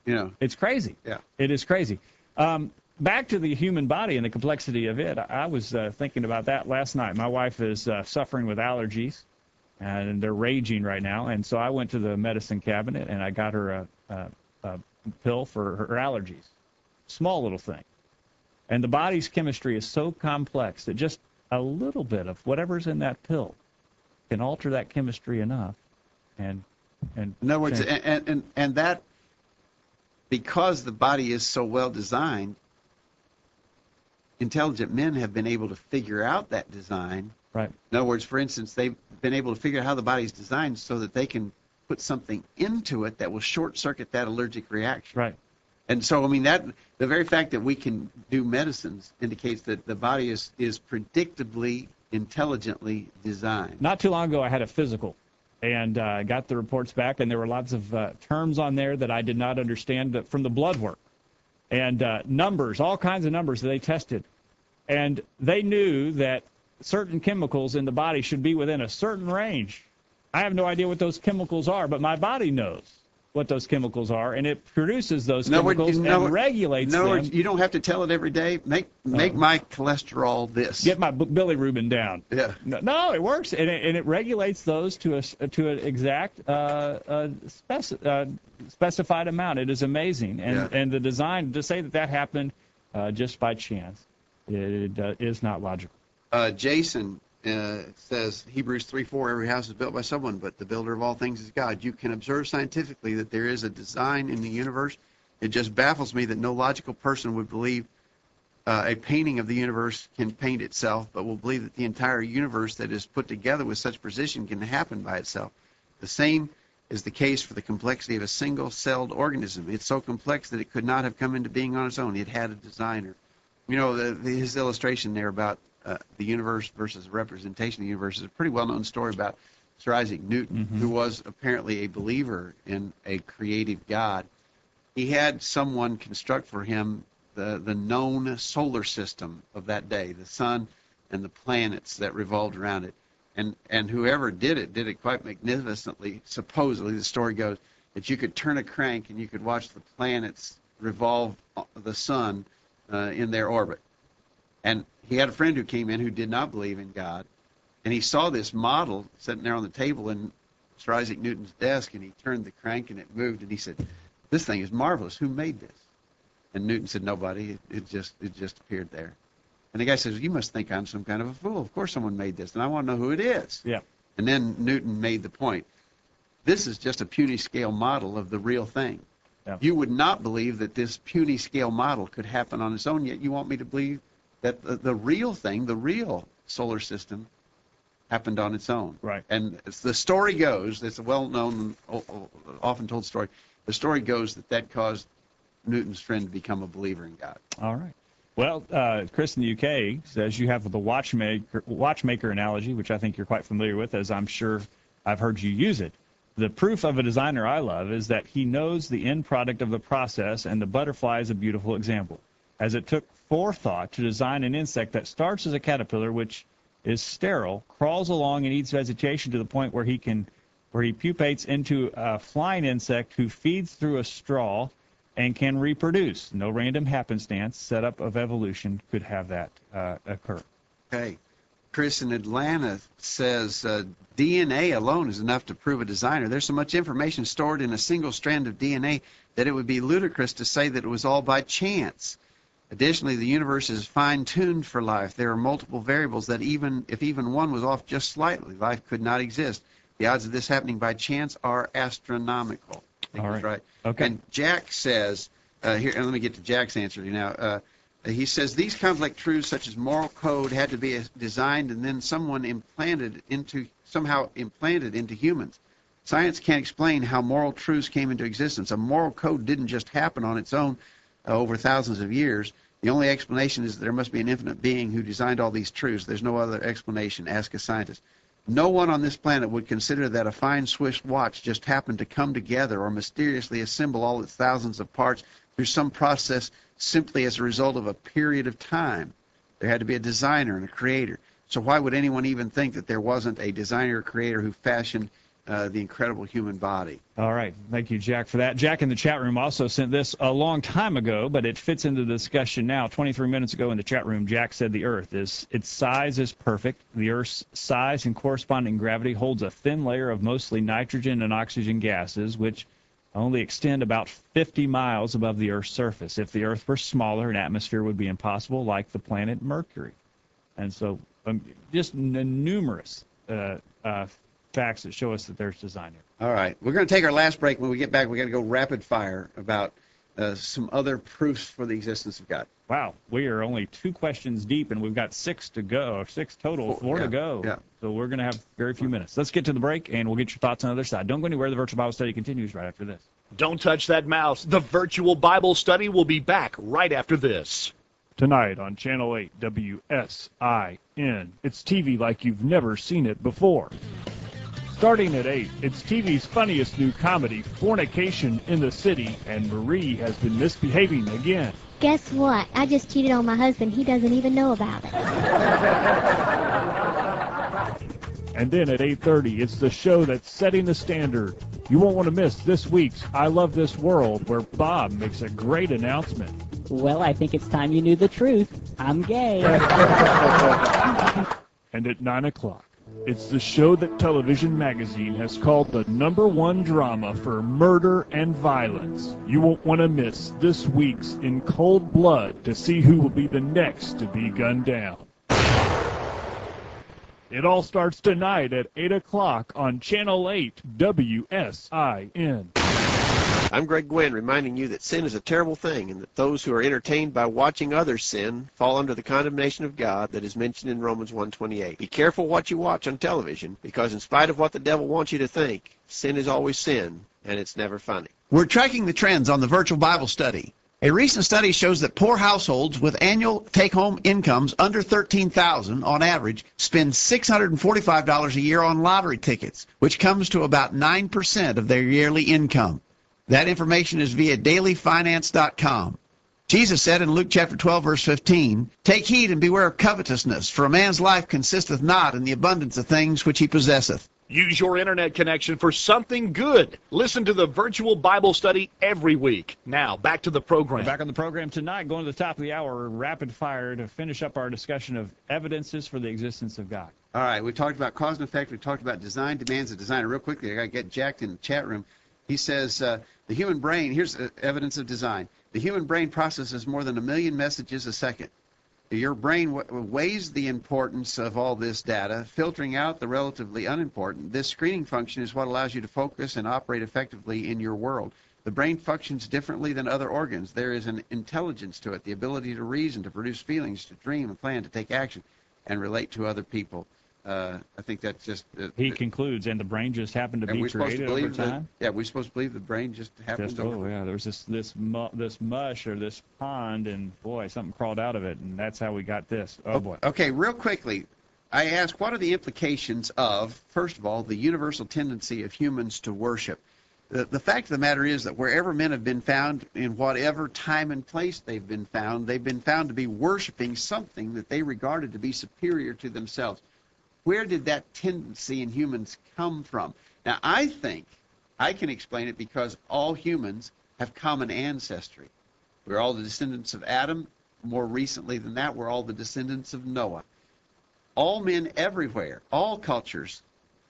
You know. It's crazy. Yeah. It is crazy. Back to the human body and the complexity of it. I was thinking about that last night. My wife is suffering with allergies, and they're raging right now. And so I went to the medicine cabinet and I got her a pill for her allergies. Small little thing. And the body's chemistry is so complex that just a little bit of whatever's in that pill can alter that chemistry enough. And In other words, and that, because the body is so well designed, intelligent men have been able to figure out that design. right. In other words, for instance, they've been able to figure out how the body's designed so that they can put something into it that will short circuit that allergic reaction. Right. And so, I mean, that the very fact that we can do medicines indicates that the body is predictably, intelligently designed. Not too long ago, I had a physical, and I got the reports back, and there were lots of terms on there that I did not understand from the blood work, and numbers, all kinds of numbers that they tested. And they knew that certain chemicals in the body should be within a certain range. I have no idea what those chemicals are, but my body knows what those chemicals are, and it produces those chemicals and regulates them. You don't have to tell it every day. Make my cholesterol this. Get my bilirubin down. Yeah. No, it works, and it regulates those to an exact specified amount. It is amazing, and the design to say that happened just by chance, it is not logical. Jason says, Hebrews 3:4, every house is built by someone, but the builder of all things is God. You can observe scientifically that there is a design in the universe. It just baffles me that no logical person would believe a painting of the universe can paint itself, but will believe that the entire universe that is put together with such precision can happen by itself. The same is the case for the complexity of a single-celled organism. It's so complex that it could not have come into being on its own. It had a designer. You know, his illustration there about the universe versus representation of the universe is a pretty well-known story about Sir Isaac Newton, who was apparently a believer in a creative God. He had someone construct for him the known solar system of that day, the sun and the planets that revolved around it. And whoever did it quite magnificently. Supposedly, the story goes that you could turn a crank and you could watch the planets revolve the sun in their orbit. And he had a friend who came in who did not believe in God, and he saw this model sitting there on the table in Sir Isaac Newton's desk, and he turned the crank and it moved, and he said, "This thing is marvelous. Who made this?" And Newton said, "Nobody. It just appeared there." And the guy says, "You must think I'm some kind of a fool. Of course someone made this, and I want to know who it is." Yeah. And then Newton made the point. This is just a puny scale model of the real thing. Yeah. You would not believe that this puny scale model could happen on its own, yet you want me to believe that the real thing, the real solar system, happened on its own. Right. And as the story goes, it's a well-known, often told story. The story goes that caused Newton's friend to become a believer in God. All right. Well, Chris in the UK says you have the watchmaker analogy, which I think you're quite familiar with, as I'm sure I've heard you use it. The proof of a designer I love is that he knows the end product of the process, and the butterfly is a beautiful example, as it took forethought to design an insect that starts as a caterpillar, which is sterile, crawls along and eats vegetation to the point where he pupates into a flying insect who feeds through a straw and can reproduce. No random happenstance setup of evolution could have that occur. Okay. Chris in Atlanta says DNA alone is enough to prove a designer. There's so much information stored in a single strand of DNA that it would be ludicrous to say that it was all by chance. Additionally, the universe is fine-tuned for life. There are multiple variables that if even one was off just slightly, life could not exist. The odds of this happening by chance are astronomical. I think that's right. Okay. And Jack says, here, and let me get to Jack's answer now. He says these complex truths, such as moral code, had to be designed and then somehow implanted into humans. Science can't explain how moral truths came into existence. A moral code didn't just happen on its own over thousands of years. The only explanation is that there must be an infinite being who designed all these truths. There's no other explanation. Ask a scientist. No one on this planet would consider that a fine Swiss watch just happened to come together or mysteriously assemble all its thousands of parts through some process simply as a result of a period of time. There had to be a designer and a creator. So why would anyone even think that there wasn't a designer or creator who fashioned the incredible human body. All right. Thank you, Jack, for that. Jack in the chat room also sent this a long time ago, but it fits into the discussion now. 23 minutes ago in the chat room, Jack said the Earth its size is perfect. The Earth's size and corresponding gravity holds a thin layer of mostly nitrogen and oxygen gases, which only extend about 50 miles above the Earth's surface. If the Earth were smaller, an atmosphere would be impossible, like the planet Mercury. And so just numerous facts that show us that there's design here. All right. We're going to take our last break. When we get back, we're going to go rapid fire about some other proofs for the existence of God. Wow, we are only 2 questions deep, and we've got 6 to go, or 6 total, 4 to go. Yeah. So we're going to have very few minutes. Let's get to the break, and we'll get your thoughts on the other side. Don't go anywhere. The Virtual Bible Study continues right after this. Don't touch that mouse. The Virtual Bible Study will be back right after this. Tonight on Channel 8 WSIN. It's TV like you've never seen it before. Starting at 8, it's TV's funniest new comedy, Fornication in the City, and Marie has been misbehaving again. Guess what? I just cheated on my husband. He doesn't even know about it. And then at 8:30, it's the show that's setting the standard. You won't want to miss this week's I Love This World, where Bob makes a great announcement. Well, I think it's time you knew the truth. I'm gay. And at 9 o'clock, it's the show that Television Magazine has called the #1 drama for murder and violence. You won't want to miss this week's In Cold Blood to see who will be the next to be gunned down. It all starts tonight at 8 o'clock on Channel 8 WSIN. I'm Greg Gwynn, reminding you that sin is a terrible thing and that those who are entertained by watching others sin fall under the condemnation of God that is mentioned in Romans 1:28. Be careful what you watch on television, because in spite of what the devil wants you to think, sin is always sin, and it's never funny. We're tracking the trends on the Virtual Bible Study. A recent study shows that poor households with annual take-home incomes under $13,000 on average spend $645 a year on lottery tickets, which comes to about 9% of their yearly income. That information is via dailyfinance.com. Jesus said in Luke chapter 12, verse 15, "Take heed and beware of covetousness, for a man's life consisteth not in the abundance of things which he possesseth." Use your internet connection for something good. Listen to the Virtual Bible Study every week. Now, back to the program. We're back on the program tonight, going to the top of the hour, rapid fire, to finish up our discussion of evidences for the existence of God. All right, we talked about cause and effect. We talked about design, demands of design. Real quickly, I got to get Jack in the chat room. He says, the human brain, here's evidence of design. The human brain processes more than 1 million messages a second. Your brain weighs the importance of all this data, filtering out the relatively unimportant. This screening function is what allows you to focus and operate effectively in your world. The brain functions differently than other organs. There is an intelligence to it, the ability to reason, to produce feelings, to dream and plan, to take action, and relate to other people. I think that's just... he concludes, and the brain just happened to be created over time? We're supposed to believe the brain just happened to... Oh, yeah, there was this mush or this pond, and, boy, something crawled out of it, and that's how we got this. Oh, boy. Okay, real quickly, I asked, what are the implications of, first of all, the universal tendency of humans to worship? The fact of the matter is that wherever men have been found, in whatever time and place they've been found to be worshiping something that they regarded to be superior to themselves. Where did that tendency in humans come from? Now, I think I can explain it because all humans have common ancestry. We're all the descendants of Adam. More recently than that, we're all the descendants of Noah. All men everywhere, all cultures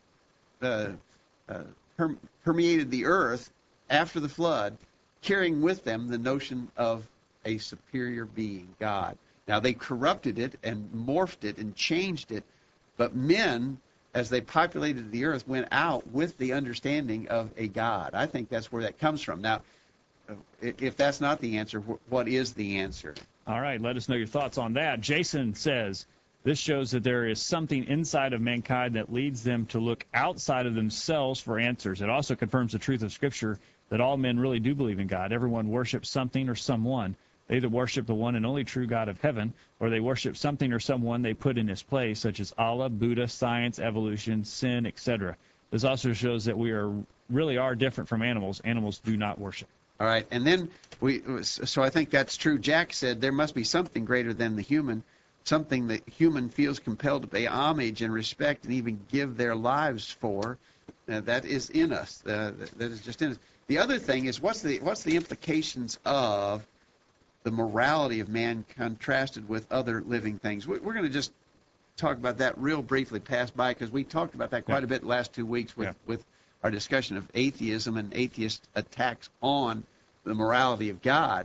permeated the earth after the flood, carrying with them the notion of a superior being, God. Now, they corrupted it and morphed it and changed it, but men, as they populated the earth, went out with the understanding of a God. I think that's where that comes from. Now, if that's not the answer, what is the answer? All right, let us know your thoughts on that. Jason says, this shows that there is something inside of mankind that leads them to look outside of themselves for answers. It also confirms the truth of Scripture that all men really do believe in God. Everyone worships something or someone. They either worship the one and only true God of heaven, or they worship something or someone they put in his place, such as Allah, Buddha, science, evolution, sin, etc. This also shows that we really are different from animals. Animals do not worship. All right, and then so I think that's true. Jack said there must be something greater than the human, something that human feels compelled to pay homage and respect and even give their lives for. That is in us. That is just in us. The other thing is, what's the implications of the morality of man contrasted with other living things? We're going to just talk about that real briefly, pass by, because we talked about that quite a bit the last 2 weeks with our discussion of atheism and atheist attacks on the morality of God.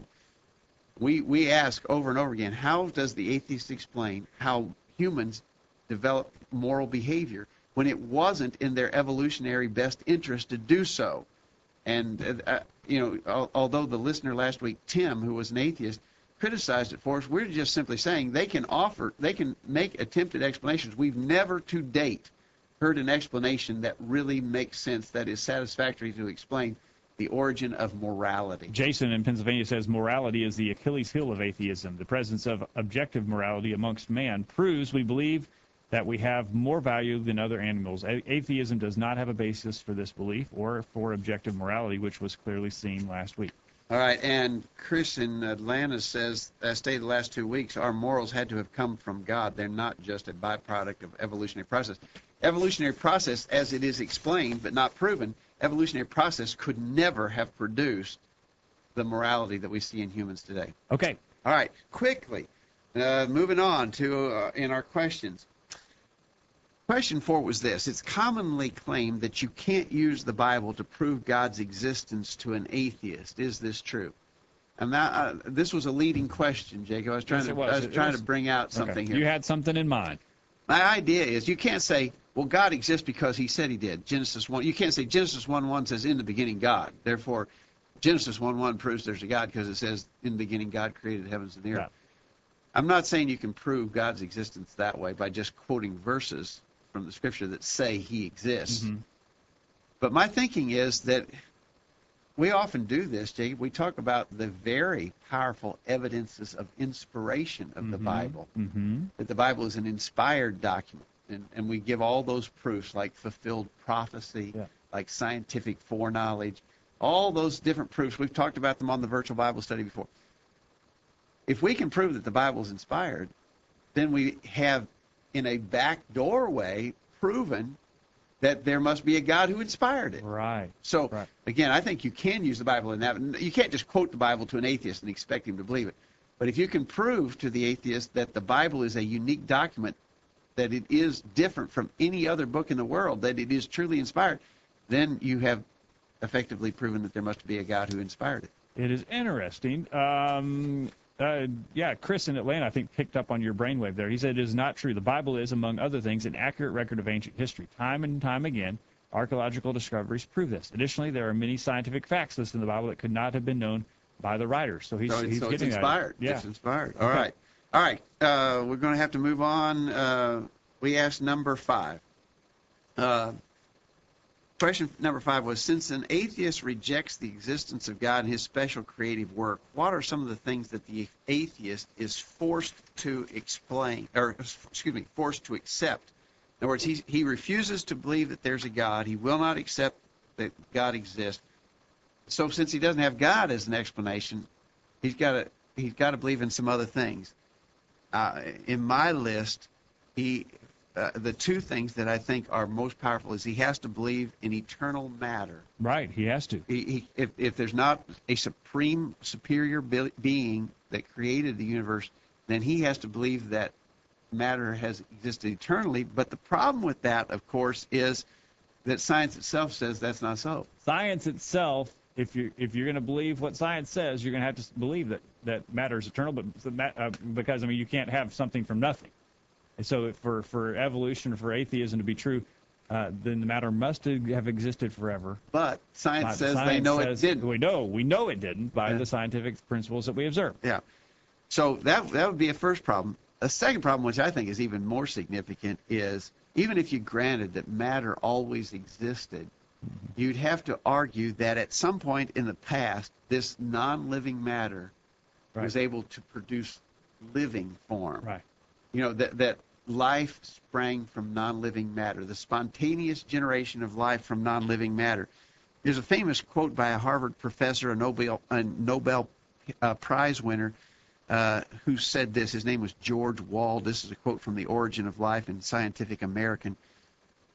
We ask over and over again, how does the atheist explain how humans develop moral behavior when it wasn't in their evolutionary best interest to do so? And, although the listener last week, Tim, who was an atheist, criticized it for us, we're just simply saying they can make attempted explanations. We've never to date heard an explanation that really makes sense, that is satisfactory to explain the origin of morality. Jason in Pennsylvania says morality is the Achilles heel of atheism. The presence of objective morality amongst man proves we believe that we have more value than other animals. Atheism does not have a basis for this belief or for objective morality, which was clearly seen last week. All right, and Chris in Atlanta says, as stated the last 2 weeks, our morals had to have come from God. They're not just a byproduct of evolutionary process. Evolutionary process, as it is explained but not proven, evolutionary process could never have produced the morality that we see in humans today. Okay. All right, quickly, moving on to in our questions. Question 4 was this: it's commonly claimed that you can't use the Bible to prove God's existence to an atheist. Is this true? And this was a leading question, Jacob. I was trying to bring out something here. You had something in mind. My idea is you can't say, well, God exists because he said he did. Genesis 1. You can't say Genesis 1:1 says, in the beginning God. Therefore, Genesis 1:1 proves there's a God because it says, in the beginning God created the heavens and the earth. Yeah. I'm not saying you can prove God's existence that way by just quoting verses from the scripture that say he exists. Mm-hmm. But my thinking is that we often do this, Jacob. We talk about the very powerful evidences of inspiration of the Bible, that the Bible is an inspired document. And we give all those proofs, like fulfilled prophecy, like scientific foreknowledge, all those different proofs. We've talked about them on the virtual Bible study before. If we can prove that the Bible is inspired, then we have, in a back doorway, proven that there must be a God who inspired it. Right. So, again, I think you can use the Bible in that. You can't just quote the Bible to an atheist and expect him to believe it. But if you can prove to the atheist that the Bible is a unique document, that it is different from any other book in the world, that it is truly inspired, then you have effectively proven that there must be a God who inspired it. It is interesting. Chris in Atlanta, I think, picked up on your brainwave there. He said it is not true. The Bible is, among other things, an accurate record of ancient history. Time and time again, archaeological discoveries prove this. Additionally, there are many scientific facts listed in the Bible that could not have been known by the writer. So he's it's getting inspired. Yeah. It's inspired. All right. All right. We're going to have to move on. We asked number 5. Question number 5 was, since an atheist rejects the existence of God and his special creative work, what are some of the things that the atheist is forced to forced to accept? In other words, he refuses to believe that there's a God. He will not accept that God exists. So since he doesn't have God as an explanation, he's got to believe in some other things. In my list, the 2 things that I think are most powerful is he has to believe in eternal matter. Right, he has to. If there's not a superior being that created the universe, then he has to believe that matter has existed eternally. But the problem with that, of course, is that science itself says that's not so. Science itself, if you're going to believe what science says, you're going to have to believe that matter is eternal. But because you can't have something from nothing. And so for evolution or for atheism to be true, then the matter must have existed forever. But science says they know it didn't. We know it didn't by the scientific principles that we observe. Yeah. So that would be a first problem. A second problem, which I think is even more significant, is even if you granted that matter always existed, you'd have to argue that at some point in the past, this non-living matter was able to produce living form. Right. That life sprang from non-living matter, the spontaneous generation of life from non-living matter. There's a famous quote by a Harvard professor, a Nobel Prize winner, who said this. His name was George Wald. This is a quote from The Origin of Life in Scientific American.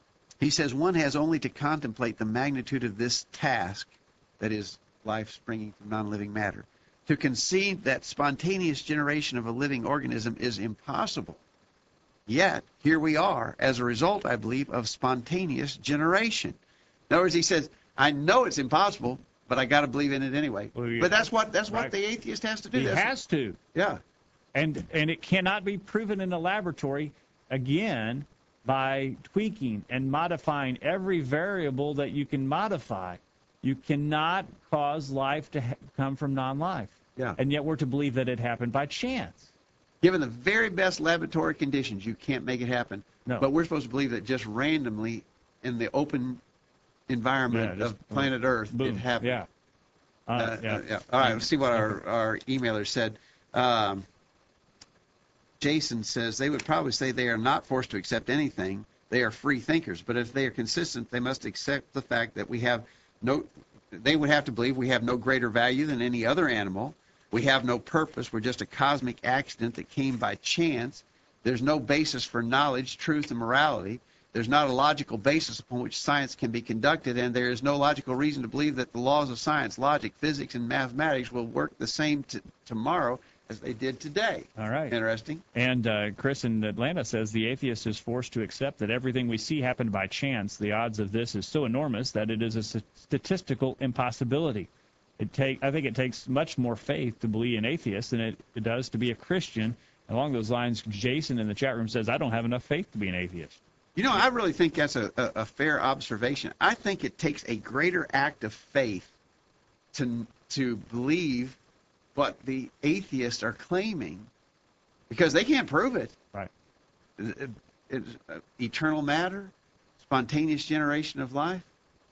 He says one has only to contemplate the magnitude of this task, that is, life springing from non-living matter, to concede that spontaneous generation of a living organism is impossible. Yet, here we are, as a result, I believe, of spontaneous generation. In other words, he says, I know it's impossible, but I got to believe in it anyway. Well, but that's what right. the atheist has to do. He has to. Yeah. And it cannot be proven in a laboratory, again, by tweaking and modifying every variable that you can modify. You cannot cause life to come from non-life. Yeah. And yet we're to believe that it happened by chance. Given the very best laboratory conditions, you can't make it happen. No. But we're supposed to believe that just randomly in the open environment just of planet Earth, boom. it happened. Yeah. Yeah. All right, let's see what our emailer said. Jason says they would probably say they are not forced to accept anything. They are free thinkers. But if they are consistent, they must accept the fact that they would have to believe we have no greater value than any other animal. We have no purpose. We're just a cosmic accident that came by chance. There's no basis for knowledge, truth, and morality. There's not a logical basis upon which science can be conducted, and there is no logical reason to believe that the laws of science, logic, physics, and mathematics will work the same tomorrow as they did today. All right. Interesting. And Chris in Atlanta says the atheist is forced to accept that everything we see happened by chance. The odds of this is so enormous that it is a statistical impossibility. I think it takes much more faith to believe in atheists than it does to be a Christian. Along those lines, Jason in the chat room says, I don't have enough faith to be an atheist. You know, I really think that's a fair observation. I think it takes a greater act of faith to believe what the atheists are claiming, because they can't prove it. Right. It's eternal matter, spontaneous generation of life.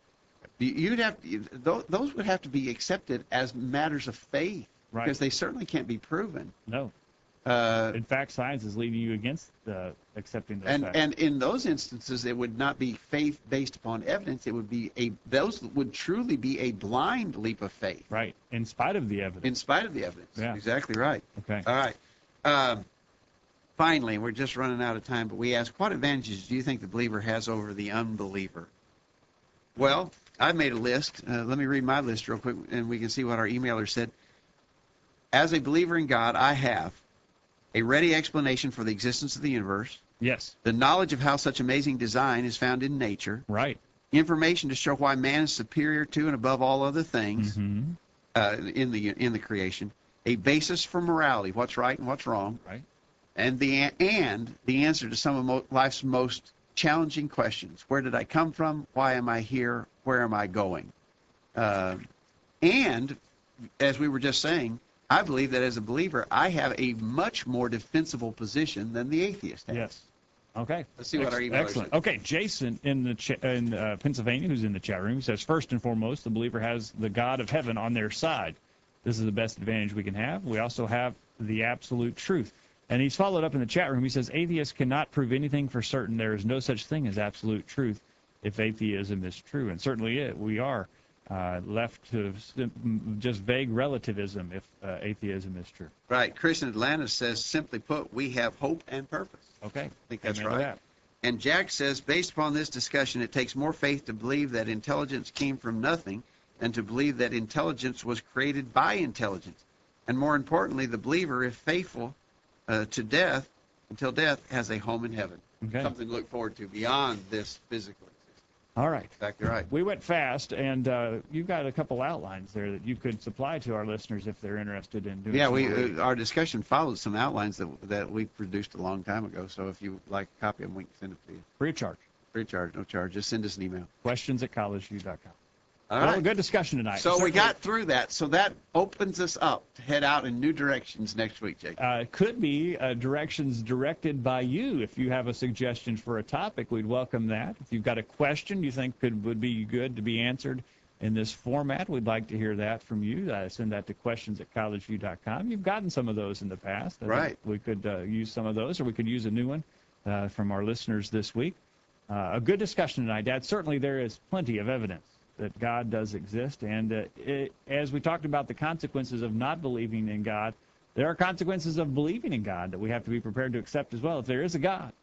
Those would have to be accepted as matters of faith, right, because they certainly can't be proven. No. In fact, science is leading you against accepting those facts. And in those instances, it would not be faith based upon evidence. It would be those would truly be a blind leap of faith. Right. In spite of the evidence. In spite of the evidence. Yeah. Exactly right. Okay. All right. Finally, we're just running out of time, but we ask, what advantages do you think the believer has over the unbeliever? Well, I've made a list. Let me read my list real quick, and we can see what our emailer said. As a believer in God, I have a ready explanation for the existence of the universe. Yes. The knowledge of how such amazing design is found in nature. Right. Information to show why man is superior to and above all other things Mm-hmm. in the creation. A basis for morality, what's right and what's wrong. Right. And the answer to some of life's most challenging questions. Where did I come from? Why am I here? Where am I going? And as we were just saying, I believe that as a believer, I have a much more defensible position than the atheist has. Yes. Okay. Let's see what our email Excellent. Okay, Jason in Pennsylvania, who's in the chat room, says, first and foremost, the believer has the God of heaven on their side. This is the best advantage we can have. We also have the absolute truth. And he's followed up in the chat room. He says, atheists cannot prove anything for certain. There is no such thing as absolute truth if atheism is true. And certainly we are left to just vague relativism if atheism is true. Right. Chris in Atlanta says, simply put, we have hope and purpose. Okay. I think that's Amen to right. that. And Jack says, based upon this discussion, it takes more faith to believe that intelligence came from nothing than to believe that intelligence was created by intelligence. And more importantly, the believer, if faithful to death, until death, has a home in heaven. Okay. Something to look forward to beyond this physical existence. All right. Exactly right. We went fast, and you've got a couple outlines there that you could supply to our listeners if they're interested in doing. Yeah, some more reading. our discussion follows some outlines that we produced a long time ago. So if you like a copy of them, we can send it to you. Free of charge. Free of charge, no charge. Just send us an email. Questions@collegeview.com. All Well, right. a good discussion tonight. So we Certainly, got through that. So that opens us up to head out in new directions next week, Jake. could be directions directed by you. If you have a suggestion for a topic, we'd welcome that. If you've got a question you think would be good to be answered in this format, we'd like to hear that from you. Send that to questions@collegeview.com. You've gotten some of those in the past. I think Right. we could use some of those, or we could use a new one from our listeners this week. A good discussion tonight, Dad. Certainly there is plenty of evidence that God does exist. And as we talked about the consequences of not believing in God, there are consequences of believing in God that we have to be prepared to accept as well. If there is a God,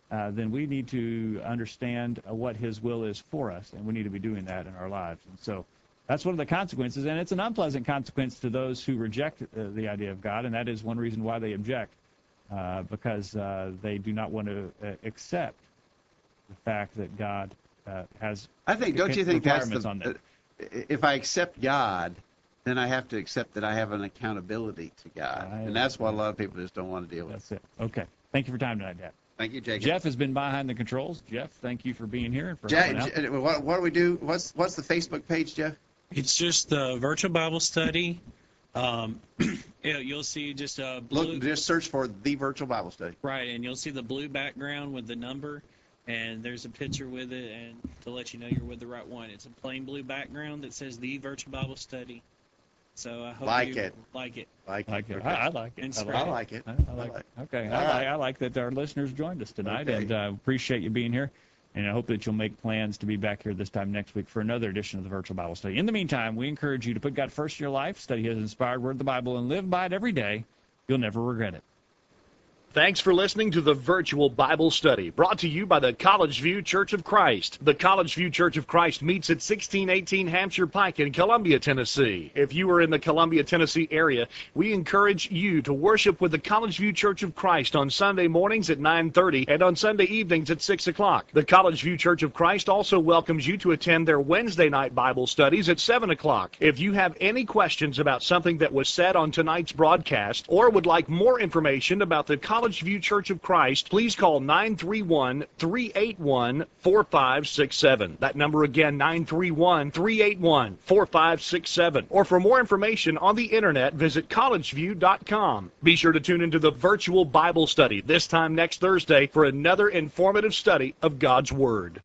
then we need to understand what his will is for us, and we need to be doing that in our lives. And so that's one of the consequences, and it's an unpleasant consequence to those who reject the idea of God, and that is one reason why they object, because they do not want to accept the fact that God has I think, don't you think that's requirements on them. if I accept God, then I have to accept that I have an accountability to God. And that's what a lot of people just don't want to deal with. That's it. Okay. Thank you for your time tonight, Dad. Thank you, Jacob. Jeff has been behind the controls. Jeff, thank you for being here and for Jack, helping out. what do we do? What's the Facebook page, Jeff? It's just the virtual Bible study. You'll see just a blue. Look, just search for the virtual Bible study. Right, and you'll see the blue background with the number, and there's a picture with it, and to let you know you're with the right one. It's a plain blue background that says the virtual Bible study. So I hope Like you it. like it. Like I like it. Okay. I like it. And I spread like it. I like it. Okay. All right. I like that our listeners joined us tonight, Okay. and appreciate you being here. And I hope that you'll make plans to be back here this time next week for another edition of the Virtual Bible Study. In the meantime, we encourage you to put God first in your life, study His inspired word of the Bible, and live by it every day. You'll never regret it. Thanks for listening to the Virtual Bible Study, brought to you by the College View Church of Christ. The College View Church of Christ meets at 1618 Hampshire Pike in Columbia, Tennessee. If you are in the Columbia, Tennessee area, we encourage you to worship with the College View Church of Christ on Sunday mornings at 9:30 and on Sunday evenings at 6 o'clock. The College View Church of Christ also welcomes you to attend their Wednesday night Bible studies at 7 o'clock. If you have any questions about something that was said on tonight's broadcast or would like more information about the College View Church of Christ, please call 931-381-4567. That number again, 931-381-4567. Or for more information on the internet, visit collegeview.com. Be sure to tune into the Virtual Bible Study this time next Thursday for another informative study of God's Word.